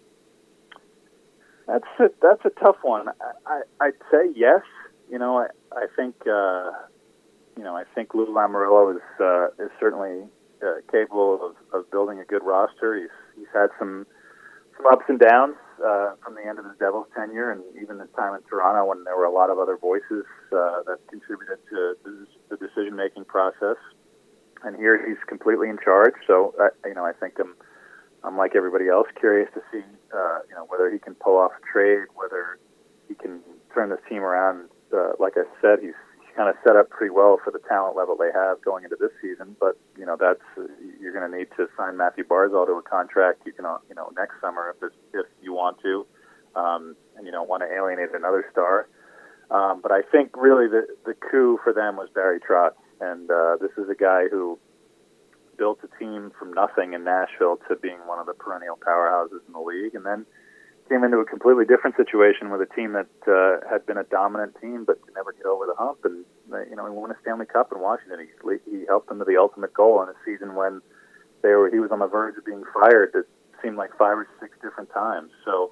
That's a tough one. I'd say yes. I think I think Lou Lamoriello is certainly capable of building a good roster. He's had some some ups and downs from the end of the Devils' tenure, and even his time in Toronto when there were a lot of other voices that contributed to the decision-making process. And here he's completely in charge. So, I think I'm like everybody else, curious to see, whether he can pull off a trade, whether he can turn this team around. Like I said, he's kind of set up pretty well for the talent level they have going into this season. But that's you're going to need to sign Matthew Barzal to a contract. You can, next summer if you want to, and you don't want to alienate another star. But I think really the coup for them was Barry Trotz, and this is a guy who built a team from nothing in Nashville to being one of the perennial powerhouses in the league, and then came into a completely different situation with a team that had been a dominant team but could never get over the hump. And he won a Stanley Cup in Washington. He helped them to the ultimate goal in a season when he was on the verge of being fired. It seemed like 5 or 6 different times. So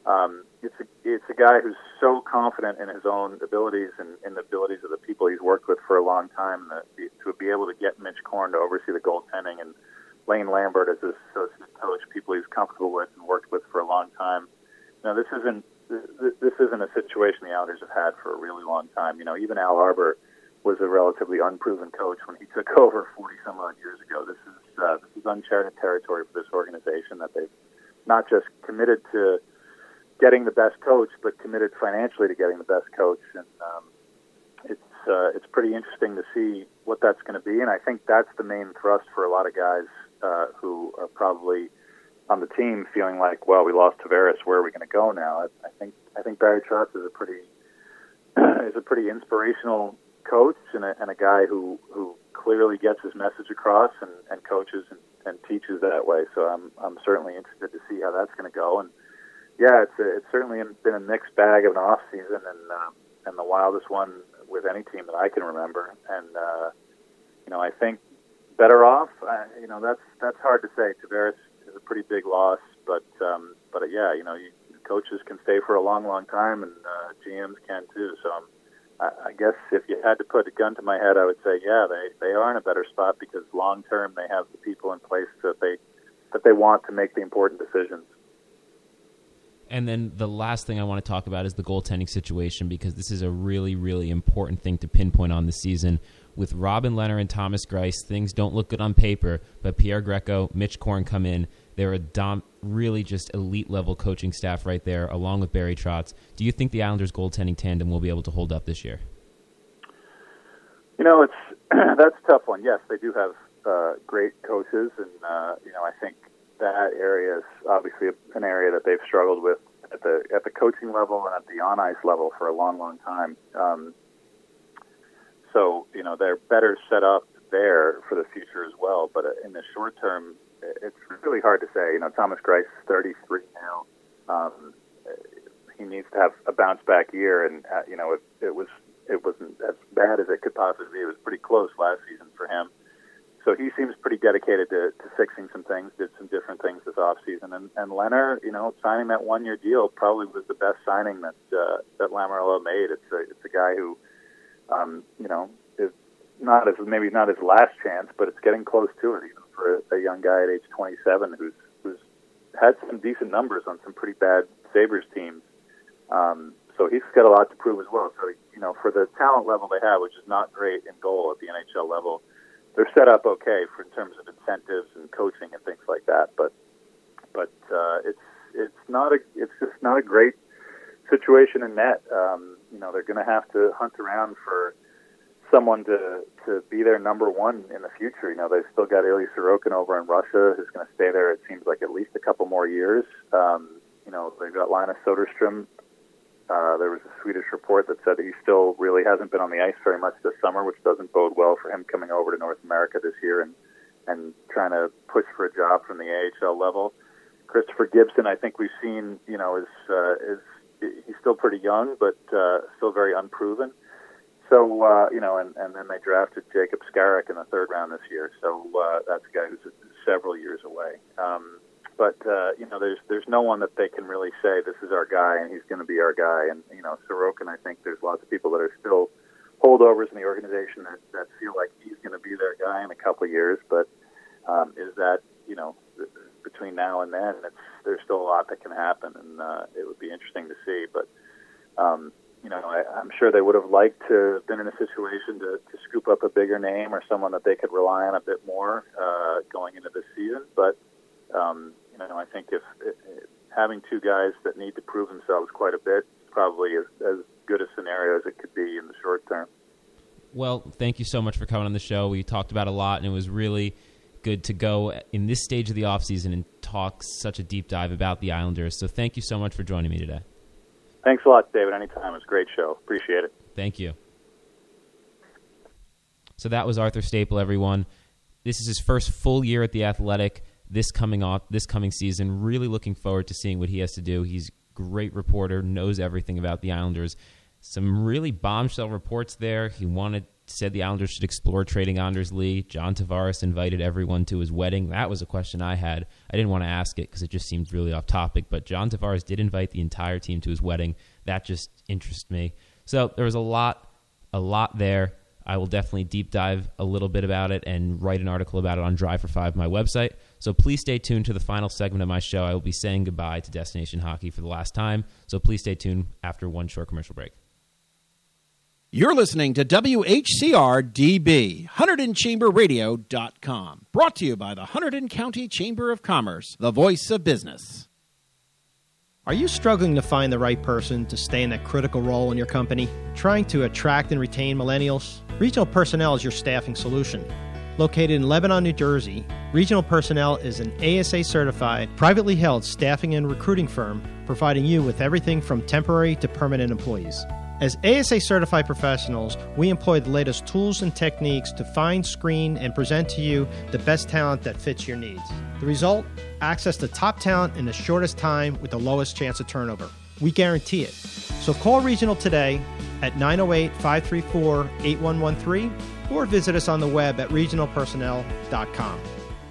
it's a guy who's so confident in his own abilities and in the abilities of the people he's worked with for a long time. To be able to get Mitch Korn to oversee the goaltending and Lane Lambert as his associate coach, people he's comfortable with and worked with for a long time. This isn't a situation the Islanders have had for a really long time. Even Al Arbour was a relatively unproven coach when he took over 40-some-odd years ago. This is uncharted territory for this organization that they've not just committed to getting the best coach, but committed financially to getting the best coach. And it's pretty interesting to see what that's going to be. And I think that's the main thrust for a lot of guys who are probably on the team feeling like, well, we lost Tavares. Where are we going to go now? I think Barry Trotz is a pretty inspirational coach and a guy who clearly gets his message across and coaches and teaches that way. So I'm certainly interested to see how that's going to go. And yeah, it's certainly been a mixed bag of an off season and the wildest one with any team that I can remember. And I think better off. That's hard to say. Tavares is a pretty big loss, but yeah, coaches can stay for a long, long time, and GMs can too. So I guess if you had to put a gun to my head, I would say, yeah, they are in a better spot because long term they have the people in place that they want to make the important decisions. And then the last thing I want to talk about is the goaltending situation, because this is a really, really important thing to pinpoint on the season. With Robin Lehner and Thomas Greiss, things don't look good on paper, but Pierre Greco, Mitch Korn come in. They're a really just elite-level coaching staff right there, along with Barry Trotz. Do you think the Islanders' goaltending tandem will be able to hold up this year? That's a tough one. Yes, they do have great coaches, and I think that area is obviously an area that they've struggled with at the coaching level and at the on-ice level for a long, long time. So they're better set up there for the future as well. But in the short term, it's really hard to say. Thomas Greiss is 33 now. He needs to have a bounce-back year, and it wasn't as bad as it could possibly be. It was pretty close last season for him. So he seems pretty dedicated to fixing some things, did some different things this offseason. And Lehner, signing that one-year deal probably was the best signing that Lamoriello made. It's a guy who, is maybe not his last chance, but it's getting close to it, even for a young guy at age 27 who's had some decent numbers on some pretty bad Sabres teams. So he's got a lot to prove as well. So, for the talent level they have, which is not great in goal at the NHL level, they're set up okay in terms of incentives and coaching and things like that. But it's just not a great situation in net. They're going to have to hunt around for someone to be their number one in the future. They've still got Ilya Sorokin over in Russia, who's going to stay there, it seems like, at least a couple more years. They've got Linus Soderstrom. There was a Swedish report that said that he still really hasn't been on the ice very much this summer, which doesn't bode well for him coming over to North America this year and trying to push for a job from the AHL level. Christopher Gibson, I think we've seen, is he's still pretty young, but still very unproven. So, and then they drafted Jacob Skarek in the third round this year. So that's a guy who's several years away. But there's no one that they can really say this is our guy and he's going to be our guy. And Sorokin, I think there's lots of people that are still holdovers in the organization that feel like he's going to be their guy in a couple of years. But is that between now and then, there's still a lot that can happen, and it would be interesting to see. But I'm sure they would have liked to have been in a situation to scoop up a bigger name or someone that they could rely on a bit more going into this season. But I think if having two guys that need to prove themselves quite a bit, probably as good a scenario as it could be in the short term. Well, thank you so much for coming on the show. We talked about a lot, and it was really good to go in this stage of the offseason and talk such a deep dive about the Islanders. So thank you so much for joining me today. Thanks a lot, David. Anytime. It was a great show. Appreciate it. Thank you. So that was Arthur Staple, everyone. This is his first full year at The Athletic this coming season. Really looking forward to seeing what he has to do. He's a great reporter, knows everything about the Islanders. Some really bombshell reports there. He said the Islanders should explore trading Anders Lee. John Tavares invited everyone to his wedding. That was a question I had. I didn't want to ask it because it just seems really off topic, but John Tavares did invite the entire team to his wedding. That just interests me. So there was a lot there. I will definitely deep dive a little bit about it and write an article about it on Drive for 5, my website. So please stay tuned to the final segment of my show. I will be saying goodbye to Destination Hockey for the last time. So please stay tuned after one short commercial break. You're listening to WHCR-DB, HunterdonChamberRadio.com. Brought to you by the Hunterdon County Chamber of Commerce, the voice of business. Are you struggling to find the right person to stay in that critical role in your company? Trying to attract and retain millennials? Regional Personnel is your staffing solution. Located in Lebanon, New Jersey, Regional Personnel is an ASA-certified, privately held staffing and recruiting firm providing you with everything from temporary to permanent employees. As ASA-certified professionals, we employ the latest tools and techniques to find, screen, and present to you the best talent that fits your needs. The result? Access to top talent in the shortest time with the lowest chance of turnover. We guarantee it. So call Regional today at 908-534-8113 or visit us on the web at regionalpersonnel.com.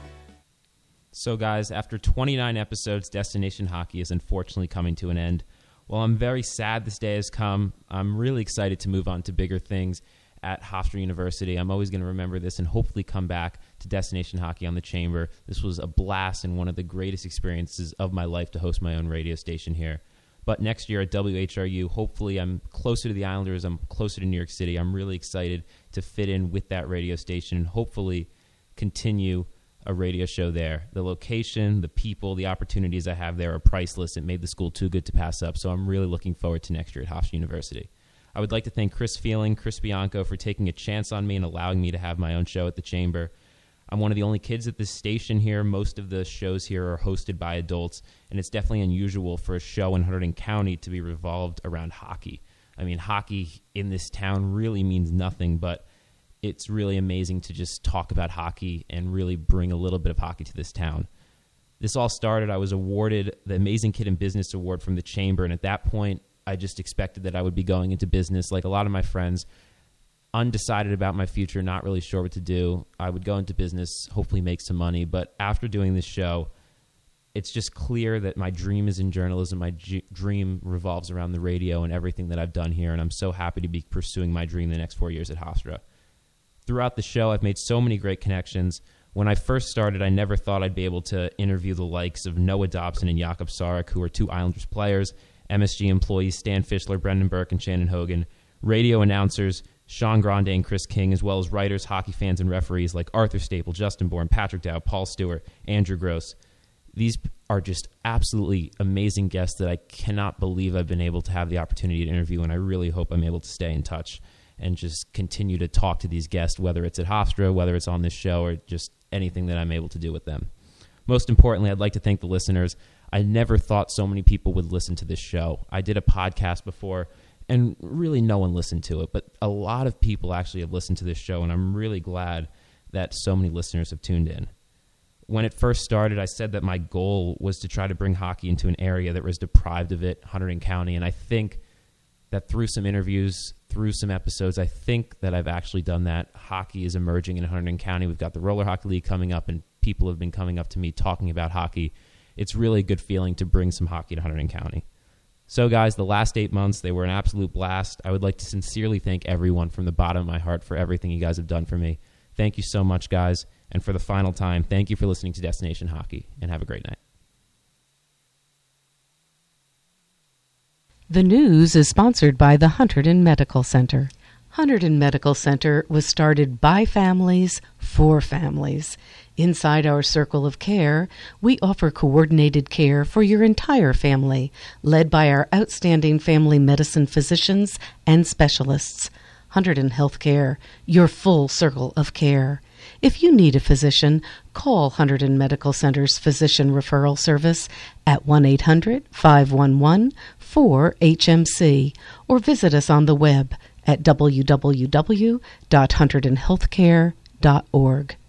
So, guys, after 29 episodes, Destination Hockey is unfortunately coming to an end. Well, I'm very sad this day has come. I'm really excited to move on to bigger things at Hofstra University. I'm always going to remember this and hopefully come back to Destination Hockey on the Chamber. This was a blast and one of the greatest experiences of my life to host my own radio station here. But next year at WHRU, hopefully I'm closer to the Islanders. I'm closer to New York City. I'm really excited to fit in with that radio station and hopefully continue a radio show there. The location, the people, the opportunities I have there are priceless. It made the school too good to pass up, so I'm really looking forward to next year at Hofstra University. I would like to thank Chris Feeling, Chris Bianco for taking a chance on me and allowing me to have my own show at the Chamber. I'm one of the only kids at this station here. Most of the shows here are hosted by adults, and it's definitely unusual for a show in Hunterdon County to be revolved around hockey. I mean, hockey in this town really means nothing, but it's really amazing to just talk about hockey and really bring a little bit of hockey to this town. This all started, I was awarded the Amazing Kid in Business Award from the Chamber, and at that point, I just expected that I would be going into business like a lot of my friends, undecided about my future, not really sure what to do. I would go into business, hopefully make some money, but after doing this show, it's just clear that my dream is in journalism. My dream revolves around the radio and everything that I've done here, and I'm so happy to be pursuing my dream the next 4 years at Hofstra. Throughout the show, I've made so many great connections. When I first started, I never thought I'd be able to interview the likes of Noah Dobson and Jakob Sarek, who are two Islanders players, MSG employees Stan Fischler, Brendan Burke, and Shannon Hogan, radio announcers Sean Grande and Chris King, as well as writers, hockey fans, and referees like Arthur Staple, Justin Bourne, Patrick Dow, Paul Stewart, Andrew Gross. These are just absolutely amazing guests that I cannot believe I've been able to have the opportunity to interview, and I really hope I'm able to stay in touch and just continue to talk to these guests, whether it's at Hofstra, whether it's on this show, or just anything that I'm able to do with them. Most importantly, I'd like to thank the listeners. I never thought so many people would listen to this show. I did a podcast before, and really no one listened to it, but a lot of people actually have listened to this show, and I'm really glad that so many listeners have tuned in. When it first started, I said that my goal was to try to bring hockey into an area that was deprived of it, Hunterdon County, and I think that through some interviews, through some episodes, I think that I've actually done that. Hockey is emerging in Hunterdon County. We've got the Roller Hockey League coming up, and people have been coming up to me talking about hockey. It's really a good feeling to bring some hockey to Hunterdon County. So, guys, the last 8 months, they were an absolute blast. I would like to sincerely thank everyone from the bottom of my heart for everything you guys have done for me. Thank you so much, guys. And for the final time, thank you for listening to Destination Hockey, and have a great night. The news is sponsored by the Hunterdon Medical Center. Hunterdon Medical Center was started by families for families. Inside our circle of care, we offer coordinated care for your entire family, led by our outstanding family medicine physicians and specialists. Hunterdon Healthcare, your full circle of care. If you need a physician, call Hunterdon Medical Center's Physician Referral Service at 1-800-511-4HMC or visit us on the web at www.hunterdonhealthcare.org.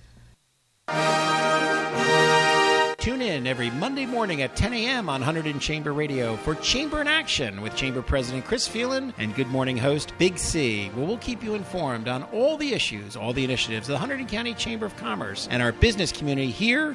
Tune in every Monday morning at 10 a.m. on Hunterdon Chamber Radio for Chamber in Action with Chamber President Chris Phelan and Good Morning host Big C, where we'll keep you informed on all the issues, all the initiatives of the Hunterdon County Chamber of Commerce and our business community here